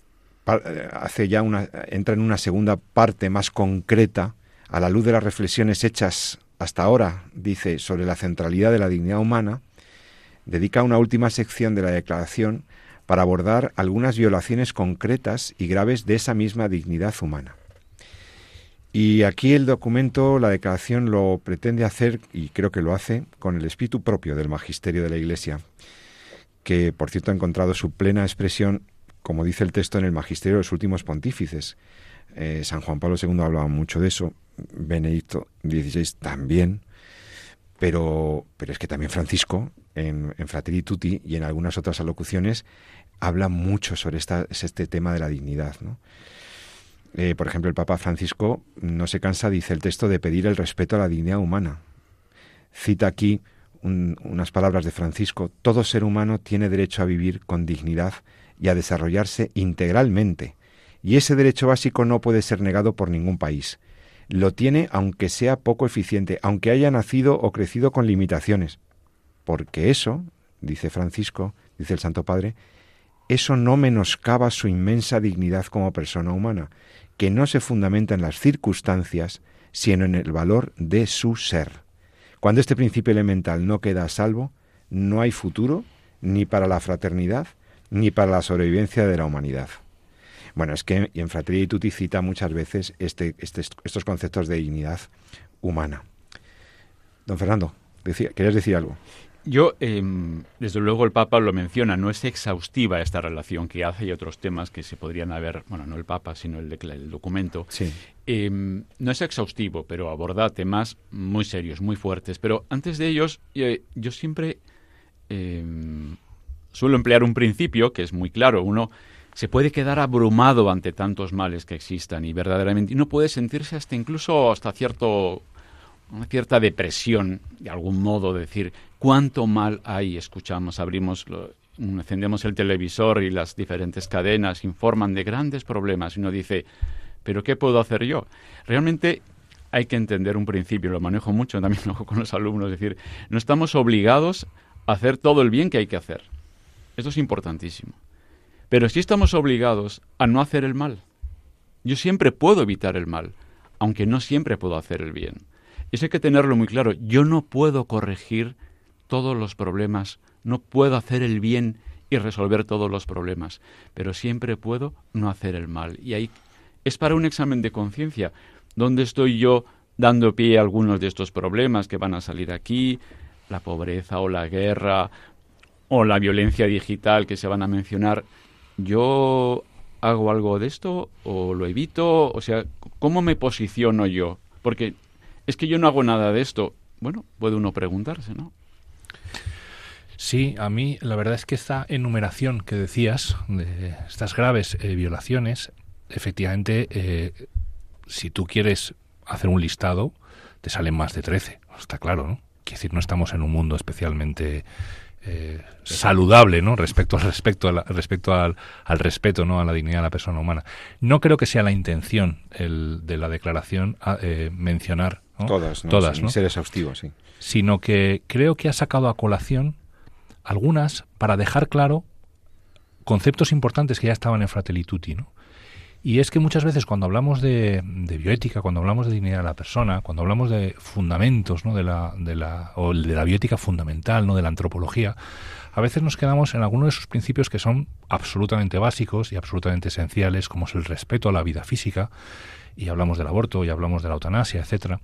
S2: hace ya una, entra en una segunda parte más concreta, a la luz de las reflexiones hechas hasta ahora, dice, sobre la centralidad de la dignidad humana. Dedica una última sección de la declaración para abordar algunas violaciones concretas y graves de esa misma dignidad humana. Y aquí el documento, la declaración, lo pretende hacer, y creo que lo hace, con el espíritu propio del magisterio de la Iglesia, que, por cierto, ha encontrado su plena expresión, como dice el texto, en el magisterio de los últimos pontífices. Eh, San Juan Pablo segundo hablaba mucho de eso, Benedicto dieciséis también, pero, pero es que también Francisco, en, en Fratelli Tutti y en algunas otras alocuciones, habla mucho sobre esta, este tema de la dignidad, ¿no? Eh, por ejemplo, el Papa Francisco no se cansa, dice el texto, de pedir el respeto a la dignidad humana. Cita aquí un, unas palabras de Francisco: todo ser humano tiene derecho a vivir con dignidad y a desarrollarse integralmente, y ese derecho básico no puede ser negado por ningún país. Lo tiene aunque sea poco eficiente, aunque haya nacido o crecido con limitaciones, porque eso, dice Francisco, dice el Santo Padre, eso no menoscaba su inmensa dignidad como persona humana, que no se fundamenta en las circunstancias, sino en el valor de su ser. Cuando este principio elemental no queda a salvo, no hay futuro ni para la fraternidad ni para la sobrevivencia de la humanidad. Bueno, es que en Fratelli Tutti cita muchas veces este, este, estos conceptos de dignidad humana. Don Fernando, decía, ¿querías decir algo?
S4: Yo, eh, desde luego el Papa lo menciona, no es exhaustiva esta relación que hace y otros temas que se podrían haber, bueno, no el Papa, sino el, el documento.
S2: Sí.
S4: Eh, no es exhaustivo, pero aborda temas muy serios, muy fuertes. Pero antes de ellos, eh, yo siempre eh, suelo emplear un principio que es muy claro. Uno se puede quedar abrumado ante tantos males que existan y verdaderamente, y uno puede sentirse hasta incluso hasta cierto... una cierta depresión, de algún modo, decir cuánto mal hay. Escuchamos, abrimos, lo, encendemos el televisor y las diferentes cadenas informan de grandes problemas. Y uno dice, ¿pero qué puedo hacer yo? Realmente hay que entender un principio, lo manejo mucho también lo hago con los alumnos, es decir, no estamos obligados a hacer todo el bien que hay que hacer. Esto es importantísimo. Pero sí estamos obligados a no hacer el mal. Yo siempre puedo evitar el mal, aunque no siempre puedo hacer el bien. Eso hay que tenerlo muy claro. Yo no puedo corregir todos los problemas, no puedo hacer el bien y resolver todos los problemas, pero siempre puedo no hacer el mal. Y ahí es para un examen de conciencia. ¿Dónde estoy yo dando pie a algunos de estos problemas que van a salir aquí? La pobreza o la guerra o la violencia digital que se van a mencionar. ¿Yo hago algo de esto o lo evito? O sea, ¿cómo me posiciono yo? Porque es que yo no hago nada de esto. Bueno, puede uno preguntarse, ¿no?
S3: Sí, a mí la verdad es que esta enumeración que decías, de estas graves eh, violaciones, efectivamente, eh, si tú quieres hacer un listado, te salen más de trece, está claro, ¿no? Quiere decir, no estamos en un mundo especialmente eh, saludable, ¿no? Respecto al respecto a la, respecto al, al respeto, ¿no? A la dignidad de la persona humana. No creo que sea la intención el, de la declaración eh, mencionar, ¿no?
S2: Todas, ¿no?
S3: Todas,
S2: Sin
S3: ¿no?
S2: ser exhaustivo, sí.
S3: Sino que creo que ha sacado a colación algunas para dejar claro conceptos importantes que ya estaban en Fratelli Tutti, ¿no? Y es que muchas veces cuando hablamos de, de bioética, cuando hablamos de dignidad de la persona, cuando hablamos de fundamentos, ¿no? de la, de la, o de la bioética fundamental, ¿no? de la antropología, a veces nos quedamos en algunos de esos principios que son absolutamente básicos y absolutamente esenciales, como es el respeto a la vida física, y hablamos del aborto, y hablamos de la eutanasia, etcétera.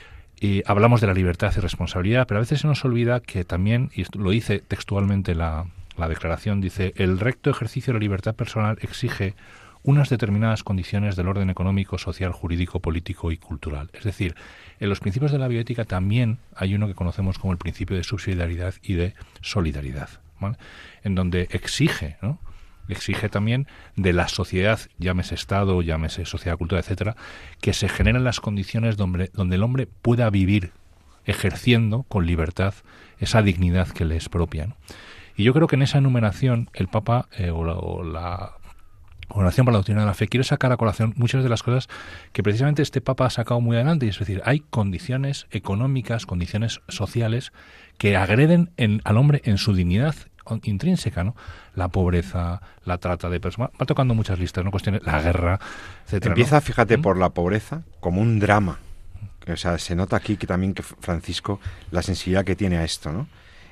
S3: Y hablamos de la libertad y responsabilidad, pero a veces se nos olvida que también, y esto lo dice textualmente la, la declaración, dice, el recto ejercicio de la libertad personal exige unas determinadas condiciones del orden económico, social, jurídico, político y cultural. Es decir, en los principios de la bioética también hay uno que conocemos como el principio de subsidiariedad y de solidaridad, ¿vale? En donde exige, ¿no? exige también de la sociedad, llámese Estado, llámese sociedad, cultura, etcétera, que se generen las condiciones donde, donde el hombre pueda vivir ejerciendo con libertad esa dignidad que le es propia, ¿no? Y yo creo que en esa enumeración el Papa eh, o la, o la Oración para la Doctrina de la Fe quiere sacar a colación muchas de las cosas que precisamente este Papa ha sacado muy adelante, y es decir, hay condiciones económicas, condiciones sociales que agreden en, al hombre en su dignidad intrínseca, ¿no? La pobreza, la trata de personas, va tocando muchas listas, ¿no? Cuestiones, la guerra, etcétera.
S2: Empieza,
S3: ¿no?
S2: fíjate,
S3: ¿Mm?
S2: por la pobreza como un drama. O sea, se nota aquí que también que Francisco, la sensibilidad que tiene a esto, ¿no?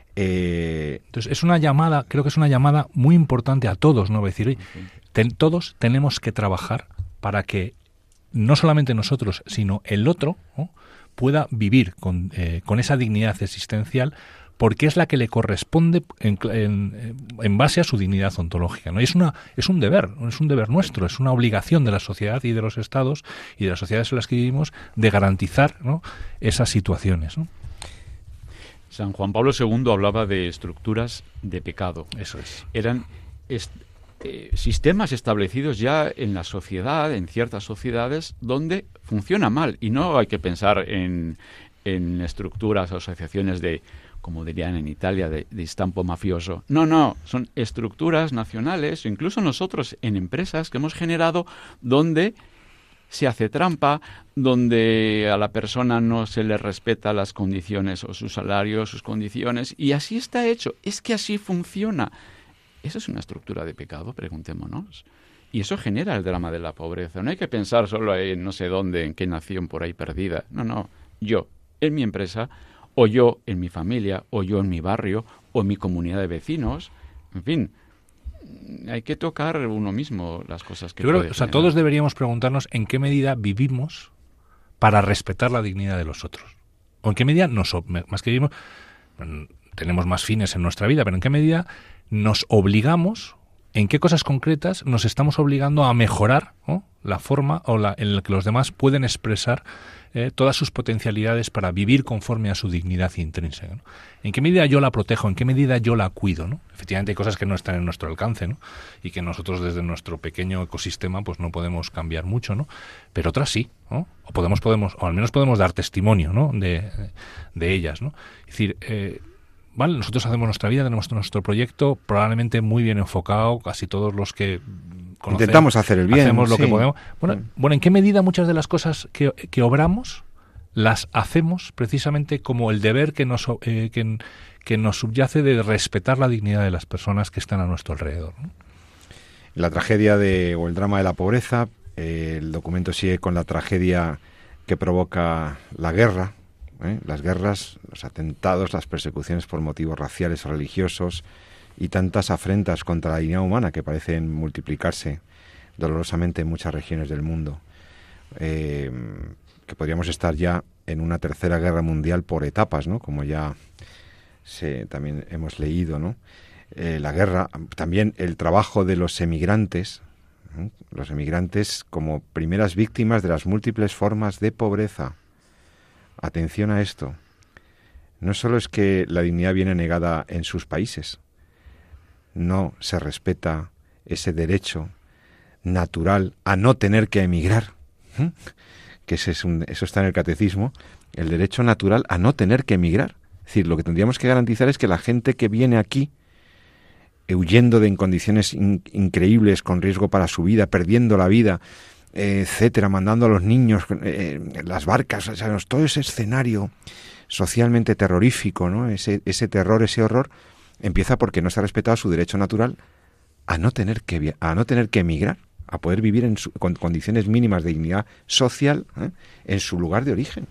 S2: Eh...
S3: Entonces, es una llamada, creo que es una llamada muy importante a todos, ¿no? Es decir, oye, ten, todos tenemos que trabajar para que no solamente nosotros, sino el otro, ¿no? pueda vivir con, eh, con esa dignidad existencial, porque es la que le corresponde en, en, en base a su dignidad ontológica, ¿no? Y es una es un deber, es un deber nuestro, es una obligación de la sociedad y de los estados y de las sociedades en las que vivimos de garantizar, ¿no? esas situaciones, ¿no?
S4: San Juan Pablo segundo hablaba de estructuras de pecado.
S3: Eso es.
S4: Eran est- eh, sistemas establecidos ya en la sociedad, en ciertas sociedades, donde funciona mal. Y no hay que pensar en, en estructuras o asociaciones de, como dirían en Italia, de, de estampo mafioso. No, no, son estructuras nacionales, o incluso nosotros en empresas que hemos generado donde se hace trampa, donde a la persona no se le respeta las condiciones o su salario, sus condiciones, y así está hecho. Es que así funciona. ¿Eso es una estructura de pecado? Preguntémonos. Y eso genera el drama de la pobreza. No hay que pensar solo en no sé dónde, en qué nación por ahí perdida. No, no. Yo, en mi empresa, o yo en mi familia, o yo en mi barrio, o en mi comunidad de vecinos, en fin, hay que tocar uno mismo las cosas que
S3: Yo creo,
S4: puede
S3: o sea,
S4: tener.
S3: todos deberíamos preguntarnos en qué medida vivimos para respetar la dignidad de los otros. O en qué medida, nos, más que vivimos, tenemos más fines en nuestra vida, pero en qué medida nos obligamos, en qué cosas concretas nos estamos obligando a mejorar, ¿no?, la forma o la, en la que los demás pueden expresar eh, todas sus potencialidades para vivir conforme a su dignidad intrínseca, ¿no? ¿En qué medida yo la protejo? ¿En qué medida yo la cuido, ¿no? Efectivamente hay cosas que no están en nuestro alcance, ¿no?, y que nosotros desde nuestro pequeño ecosistema pues no podemos cambiar mucho, ¿no? Pero otras sí, ¿no? O podemos, podemos, o al menos podemos dar testimonio, ¿no?, de, de ellas, ¿no? Es decir, eh, vale, nosotros hacemos nuestra vida, tenemos nuestro proyecto probablemente muy bien enfocado, casi todos los que conocemos,
S2: intentamos hacer el bien,
S3: hacemos lo
S2: sí.
S3: que podemos. Bueno, sí. bueno, ¿en qué medida muchas de las cosas que, que obramos las hacemos precisamente como el deber que nos eh, que, que nos subyace de respetar la dignidad de las personas que están a nuestro alrededor, ¿no?
S2: La tragedia de, o el drama de la pobreza, eh, el documento sigue con la tragedia que provoca la guerra, ¿eh? Las guerras, los atentados, las persecuciones por motivos raciales o religiosos y tantas afrentas contra la dignidad humana que parecen multiplicarse dolorosamente en muchas regiones del mundo. Eh, que podríamos estar ya en una tercera guerra mundial por etapas, ¿no? Como ya se, también hemos leído, ¿no? Eh, la guerra, también el trabajo de los emigrantes, ¿eh? Los emigrantes como primeras víctimas de las múltiples formas de pobreza. Atención a esto. No solo es que la dignidad viene negada en sus países, no se respeta ese derecho natural a no tener que emigrar, ¿eh? que ese es un, eso está en el catecismo, el derecho natural a no tener que emigrar. Es decir, lo que tendríamos que garantizar es que la gente que viene aquí, huyendo de en condiciones in, increíbles, con riesgo para su vida, perdiendo la vida, eh, etcétera, mandando a los niños, eh, las barcas, o sea, todo ese escenario socialmente terrorífico, ¿no? Ese, ese terror, ese horror, empieza porque no se ha respetado su derecho natural a no tener que, a no tener que emigrar, a poder vivir en su, con condiciones mínimas de dignidad social, ¿eh?, en su lugar de origen.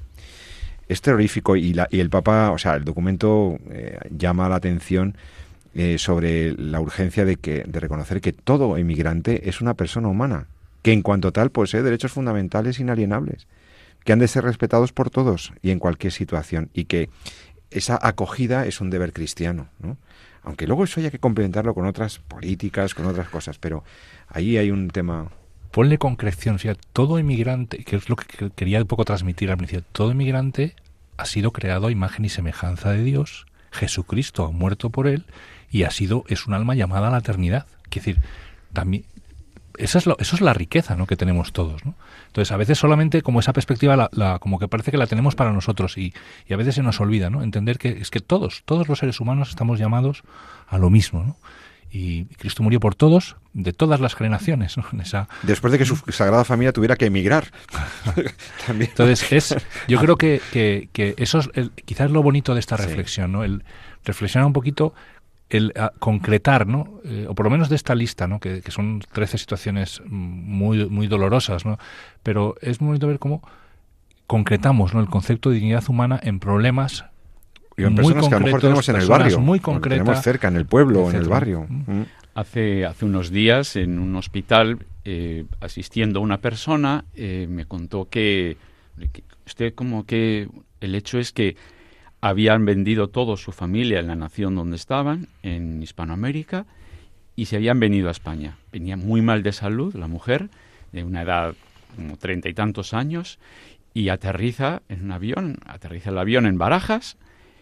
S2: Es terrorífico y, la, y el Papa, o sea, el documento eh, llama la atención eh, sobre la urgencia de, que, de reconocer que todo emigrante es una persona humana, que en cuanto tal posee derechos fundamentales inalienables, que han de ser respetados por todos y en cualquier situación, y que esa acogida es un deber cristiano, ¿no? Aunque luego eso haya que complementarlo con otras políticas, con otras cosas, pero ahí hay un tema.
S3: Ponle concreción, fíjate, todo inmigrante, que es lo que quería un poco transmitir al principio, todo inmigrante ha sido creado a imagen y semejanza de Dios, Jesucristo ha muerto por él y ha sido, es un alma llamada a la eternidad. Es decir, también esa es lo, eso es la riqueza, ¿no?, que tenemos todos, ¿no? Entonces, a veces solamente como esa perspectiva, la, la, como que parece que la tenemos para nosotros y, y a veces se nos olvida, ¿no?, entender que es que todos, todos los seres humanos estamos llamados a lo mismo, ¿no? Y Cristo murió por todos, de todas las generaciones, ¿no? En esa...
S2: Después de que su Sagrada Familia tuviera que emigrar. También.
S3: Entonces, es, yo creo que, que, que eso es el, quizás lo bonito de esta reflexión, sí, ¿no? El reflexionar un poquito, el a, concretar, ¿no? Eh, o por lo menos de esta lista, ¿no?, que, que son trece situaciones muy, muy dolorosas, ¿no? Pero es muy bonito ver cómo concretamos, ¿no?, el concepto de dignidad humana en problemas
S2: y en personas que a lo mejor tenemos en el barrio,
S3: muy concretas,
S2: tenemos cerca, en el pueblo, etcétera, en el barrio.
S4: Mm. Hace, hace unos días, en un hospital, eh, asistiendo a una persona, eh, me contó que, que usted como que el hecho es que habían vendido toda su familia en la nación donde estaban, en Hispanoamérica, y se habían venido a España. Venía muy mal de salud, la mujer, de una edad como treinta y tantos años, y aterriza en un avión, aterriza el avión en Barajas,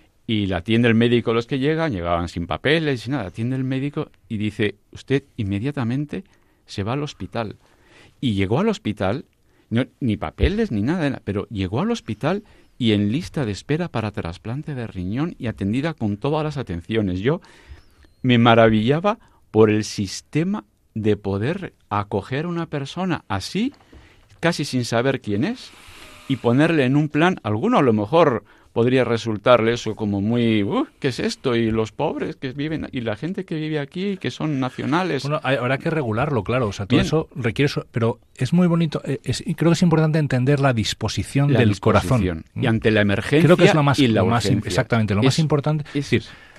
S4: y la atiende el médico los que llegan, llegaban sin papeles y nada, atiende el médico y dice, usted inmediatamente se va al hospital. Y llegó al hospital, no, ni papeles ni nada, pero llegó al hospital y en lista de espera para trasplante de riñón y atendida con todas las atenciones. Yo me maravillaba por el sistema de poder acoger a una persona así, casi sin saber quién es, y ponerle en un plan, alguno a lo mejor podría resultarle eso como muy, uh, ¿qué es esto? Y los pobres que viven, y la gente que vive aquí, que son nacionales.
S3: Bueno, hay, habrá que regularlo, claro, o sea, todo
S4: Bien.
S3: eso requiere eso, pero es muy bonito, es, creo que es importante entender la disposición
S4: la
S3: del
S4: disposición.
S3: corazón.
S4: Y ante la emergencia
S3: creo que es lo más,
S4: y la
S3: lo más
S4: urgencia.
S3: exactamente, lo
S4: es,
S3: más importante. Es decir,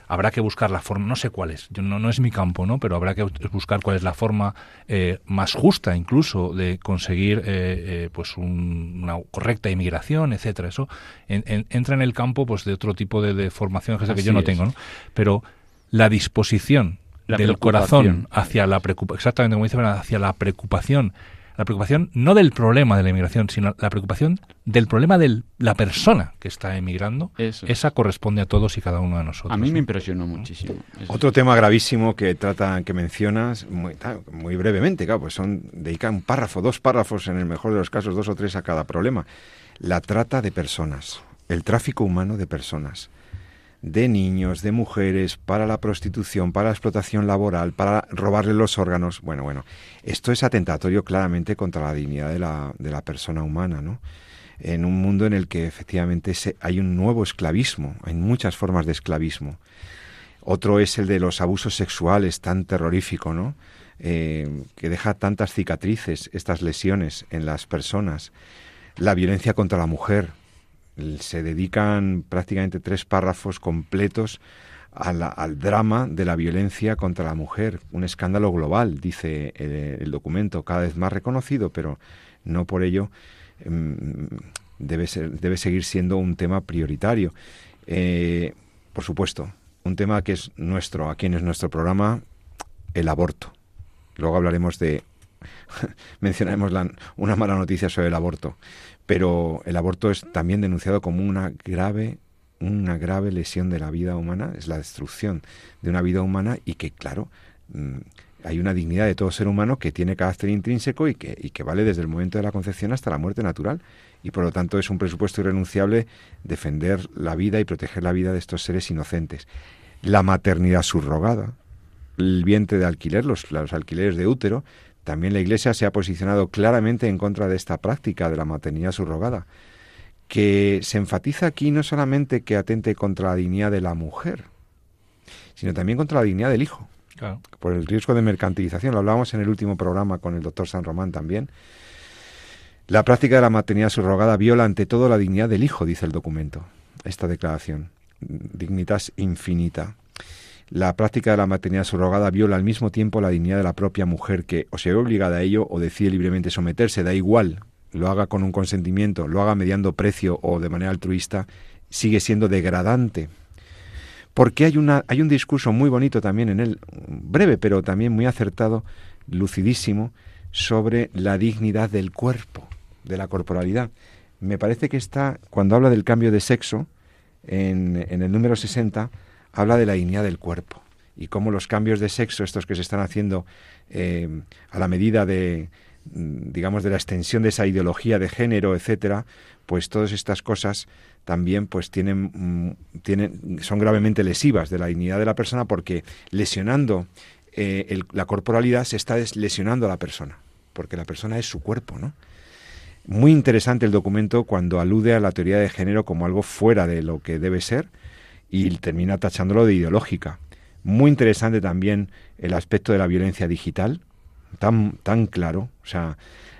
S3: habrá que buscar la forma, no sé cuál es, yo, no, no es mi campo, ¿no? Pero habrá que buscar cuál es la forma eh, más justa incluso de conseguir eh, eh, pues un, una correcta inmigración, etcétera. Eso en, en, entra en el campo pues de otro tipo de, de formación que, que yo no es. tengo, ¿no? Pero la disposición la del corazón hacia la preocupación, exactamente como dice, hacia la preocupación, la preocupación no del problema de la inmigración, sino la preocupación del problema de la persona que está emigrando, Eso. esa corresponde a todos y cada uno de nosotros.
S4: A mí me impresionó muchísimo.
S2: Eso. Otro tema gravísimo que trata, que mencionas muy, muy brevemente, claro, pues son dedicar un párrafo, dos párrafos, en el mejor de los casos, dos o tres a cada problema. La trata de personas, el tráfico humano de personas, de niños, de mujeres, para la prostitución, para la explotación laboral, para robarle los órganos. Bueno, bueno, esto es atentatorio claramente contra la dignidad de la, de la persona humana, ¿no? En un mundo en el que efectivamente se, hay un nuevo esclavismo, hay muchas formas de esclavismo. Otro es el de los abusos sexuales, tan terrorífico, ¿no? Eh, que deja tantas cicatrices, estas lesiones en las personas. La violencia contra la mujer. Se dedican prácticamente tres párrafos completos a la, al drama de la violencia contra la mujer. Un escándalo global, dice el, el documento, cada vez más reconocido, pero no por ello eh, debe ser, debe seguir siendo un tema prioritario. Eh, por supuesto, un tema que es nuestro, aquí en nuestro programa, el aborto. Luego hablaremos de... mencionaremos la, una mala noticia sobre el aborto. Pero el aborto es también denunciado como una grave, una grave lesión de la vida humana, es la destrucción de una vida humana y que, claro, hay una dignidad de todo ser humano que tiene carácter intrínseco y que, y que vale desde el momento de la concepción hasta la muerte natural. Y por lo tanto es un presupuesto irrenunciable defender la vida y proteger la vida de estos seres inocentes. La maternidad subrogada, el vientre de alquiler, los, los alquileres de útero. También la Iglesia se ha posicionado claramente en contra de esta práctica de la maternidad subrogada, que se enfatiza aquí no solamente que atente contra la dignidad de la mujer, sino también contra la dignidad del hijo, claro. Por el riesgo de mercantilización. Lo hablábamos en el último programa con el doctor San Román también. La práctica de la maternidad subrogada viola ante todo la dignidad del hijo, dice el documento, esta declaración, dignitas infinita. La práctica de la maternidad subrogada viola al mismo tiempo la dignidad de la propia mujer que o se ve obligada a ello o decide libremente someterse, da igual, lo haga con un consentimiento, lo haga mediando precio o de manera altruista, sigue siendo degradante. Porque hay, una, hay un discurso muy bonito también en él, breve pero también muy acertado, lucidísimo, sobre la dignidad del cuerpo, de la corporalidad. Me parece que está, cuando habla del cambio de sexo, en, en el número sesenta, habla de la dignidad del cuerpo y cómo los cambios de sexo, estos que se están haciendo eh, a la medida de, digamos, de la extensión de esa ideología de género, etcétera, pues todas estas cosas también pues tienen, tienen son gravemente lesivas de la dignidad de la persona porque lesionando eh, el, la corporalidad se está lesionando a la persona, porque la persona es su cuerpo, ¿no? Muy interesante el documento cuando alude a la teoría de género como algo fuera de lo que debe ser y termina tachándolo de ideológica. Muy interesante también el aspecto de la violencia digital, tan, tan claro, o sea,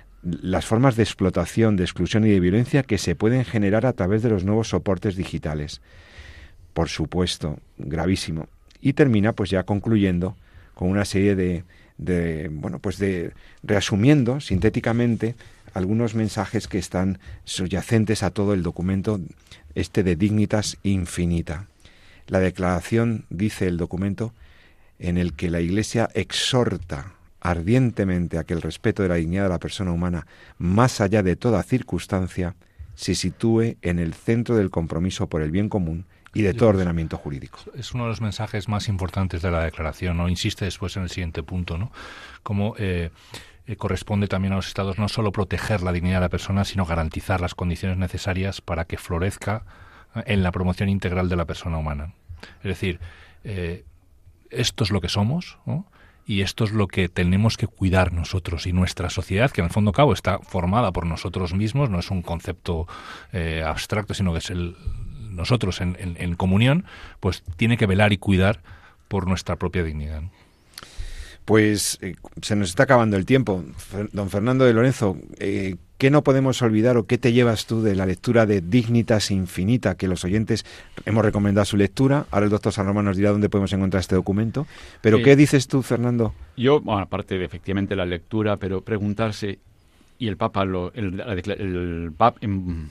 S2: las formas de explotación, de exclusión y de violencia que se pueden generar a través de los nuevos soportes digitales. Por supuesto, gravísimo. Y termina pues ya concluyendo con una serie de, de bueno, pues de reasumiendo sintéticamente algunos mensajes que están subyacentes a todo el documento este de Dignitas Infinita. La declaración, dice el documento, en el que la Iglesia exhorta ardientemente a que el respeto de la dignidad de la persona humana, más allá de toda circunstancia, se sitúe en el centro del compromiso por el bien común y de todo ordenamiento jurídico.
S3: Es uno de los mensajes más importantes de la declaración, ¿no? Insiste después en el siguiente punto, ¿no? Como eh, eh, corresponde también a los Estados no solo proteger la dignidad de la persona, sino garantizar las condiciones necesarias para que florezca en la promoción integral de la persona humana. Es decir, eh, esto es lo que somos, ¿no? Y esto es lo que tenemos que cuidar nosotros y nuestra sociedad, que en el fondo cabo está formada por nosotros mismos, no es un concepto eh, abstracto, sino que es el nosotros en, en, en comunión, pues tiene que velar y cuidar por nuestra propia dignidad.
S2: Pues eh, se nos está acabando el tiempo. Don Fernando de Lorenzo, eh, ¿qué no podemos olvidar o qué te llevas tú de la lectura de Dignitas Infinita, que los oyentes hemos recomendado su lectura? Ahora el doctor San Román nos dirá dónde podemos encontrar este documento. Pero eh, ¿qué dices tú, Fernando?
S4: Yo, bueno, aparte de efectivamente la lectura, pero preguntarse, y el Papa, lo, el, el, el, el,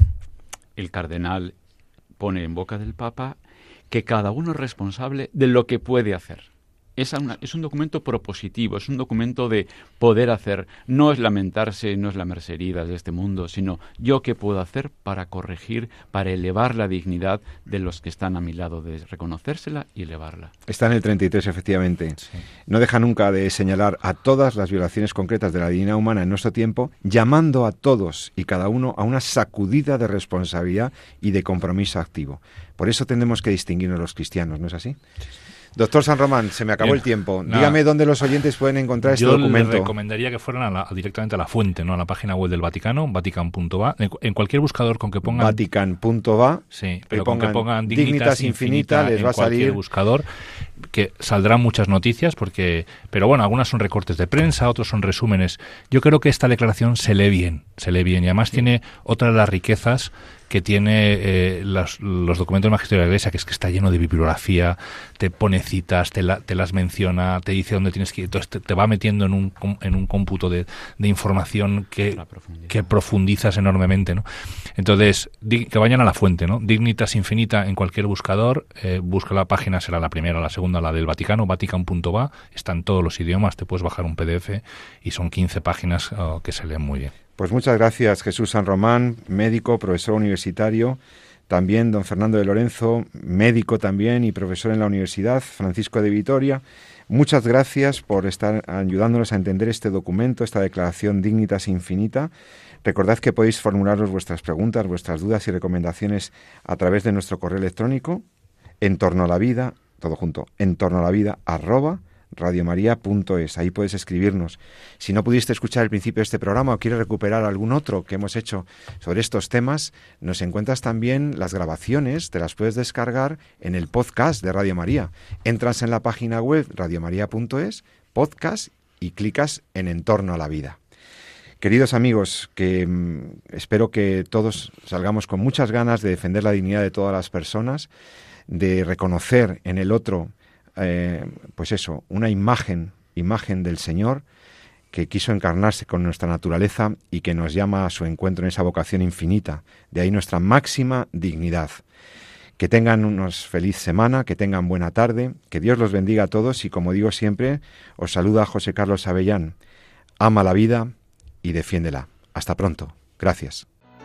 S4: el cardenal pone en boca del Papa que cada uno es responsable de lo que puede hacer. Es, una, es un documento propositivo, es un documento de poder hacer. No es lamentarse, no es la mercería de este mundo, sino yo qué puedo hacer para corregir, para elevar la dignidad de los que están a mi lado, de reconocérsela y elevarla.
S2: Está en el treinta y tres, efectivamente.
S3: Sí.
S2: No deja nunca de señalar a todas las violaciones concretas de la dignidad humana en nuestro tiempo, llamando a todos y cada uno a una sacudida de responsabilidad y de compromiso activo. Por eso tenemos que distinguirnos los cristianos, ¿no es así? Sí. Doctor San Román, se me acabó Bien, el tiempo. Nada. Dígame dónde los oyentes pueden encontrar este
S3: Yo
S2: documento.
S3: Yo les recomendaría que fueran a la, directamente a la fuente, no a la página web del Vaticano, vatican punto va. En, en cualquier buscador con que pongan...
S2: vatican punto va.
S3: Sí, pero con que pongan
S2: Dignitas, Dignitas Infinita, les va a salir...
S3: En cualquier buscador, que saldrán muchas noticias, porque pero bueno, algunas son recortes de prensa, otros son resúmenes. Yo creo que esta declaración se lee bien, se lee bien, y además sí. tiene otra de las riquezas que tiene eh, los, los documentos del Magisterio de la Iglesia, que es que está lleno de bibliografía, te pone citas, te, la, te las menciona, te dice dónde tienes que ir, entonces te, te va metiendo en un, en un cómputo de, de información que, que profundizas enormemente, ¿no? Entonces, di, que vayan a la fuente, ¿no? Dignitas Infinita en cualquier buscador, eh, busca la página, será la primera, la segunda, la del Vaticano, vatican punto va, está en todos los idiomas, te puedes bajar un P D F y son quince páginas oh, que se leen muy bien.
S2: Pues muchas gracias, Jesús San Román, médico, profesor universitario, también don Fernando de Lorenzo, médico también y profesor en la Universidad Francisco de Vitoria. Muchas gracias por estar ayudándonos a entender este documento, esta declaración Dignitas Infinita. Recordad que podéis formularos vuestras preguntas, vuestras dudas y recomendaciones a través de nuestro correo electrónico, en torno a la vida, todo junto, en torno a la vida, arroba, radiomaria punto es. Ahí puedes escribirnos. Si no pudiste escuchar el principio de este programa o quieres recuperar algún otro que hemos hecho sobre estos temas, nos encuentras también las grabaciones, te las puedes descargar en el podcast de Radio María. Entras en la página web radiomaria punto es, podcast, y clicas en En torno a la vida. Queridos amigos, que mmm, espero que todos salgamos con muchas ganas de defender la dignidad de todas las personas, de reconocer en el otro Eh, pues eso, una imagen, imagen del Señor que quiso encarnarse con nuestra naturaleza y que nos llama a su encuentro en esa vocación infinita. De ahí nuestra máxima dignidad. Que tengan una feliz semana, que tengan buena tarde, que Dios los bendiga a todos y, como digo siempre, os saluda José Carlos Avellán. Ama la vida y defiéndela. Hasta pronto. Gracias.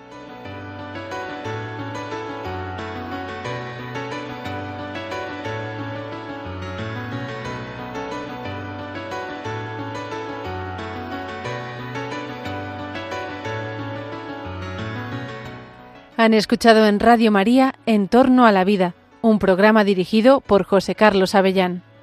S1: Han escuchado en Radio María En torno a la vida, un programa dirigido por José Carlos Avellán.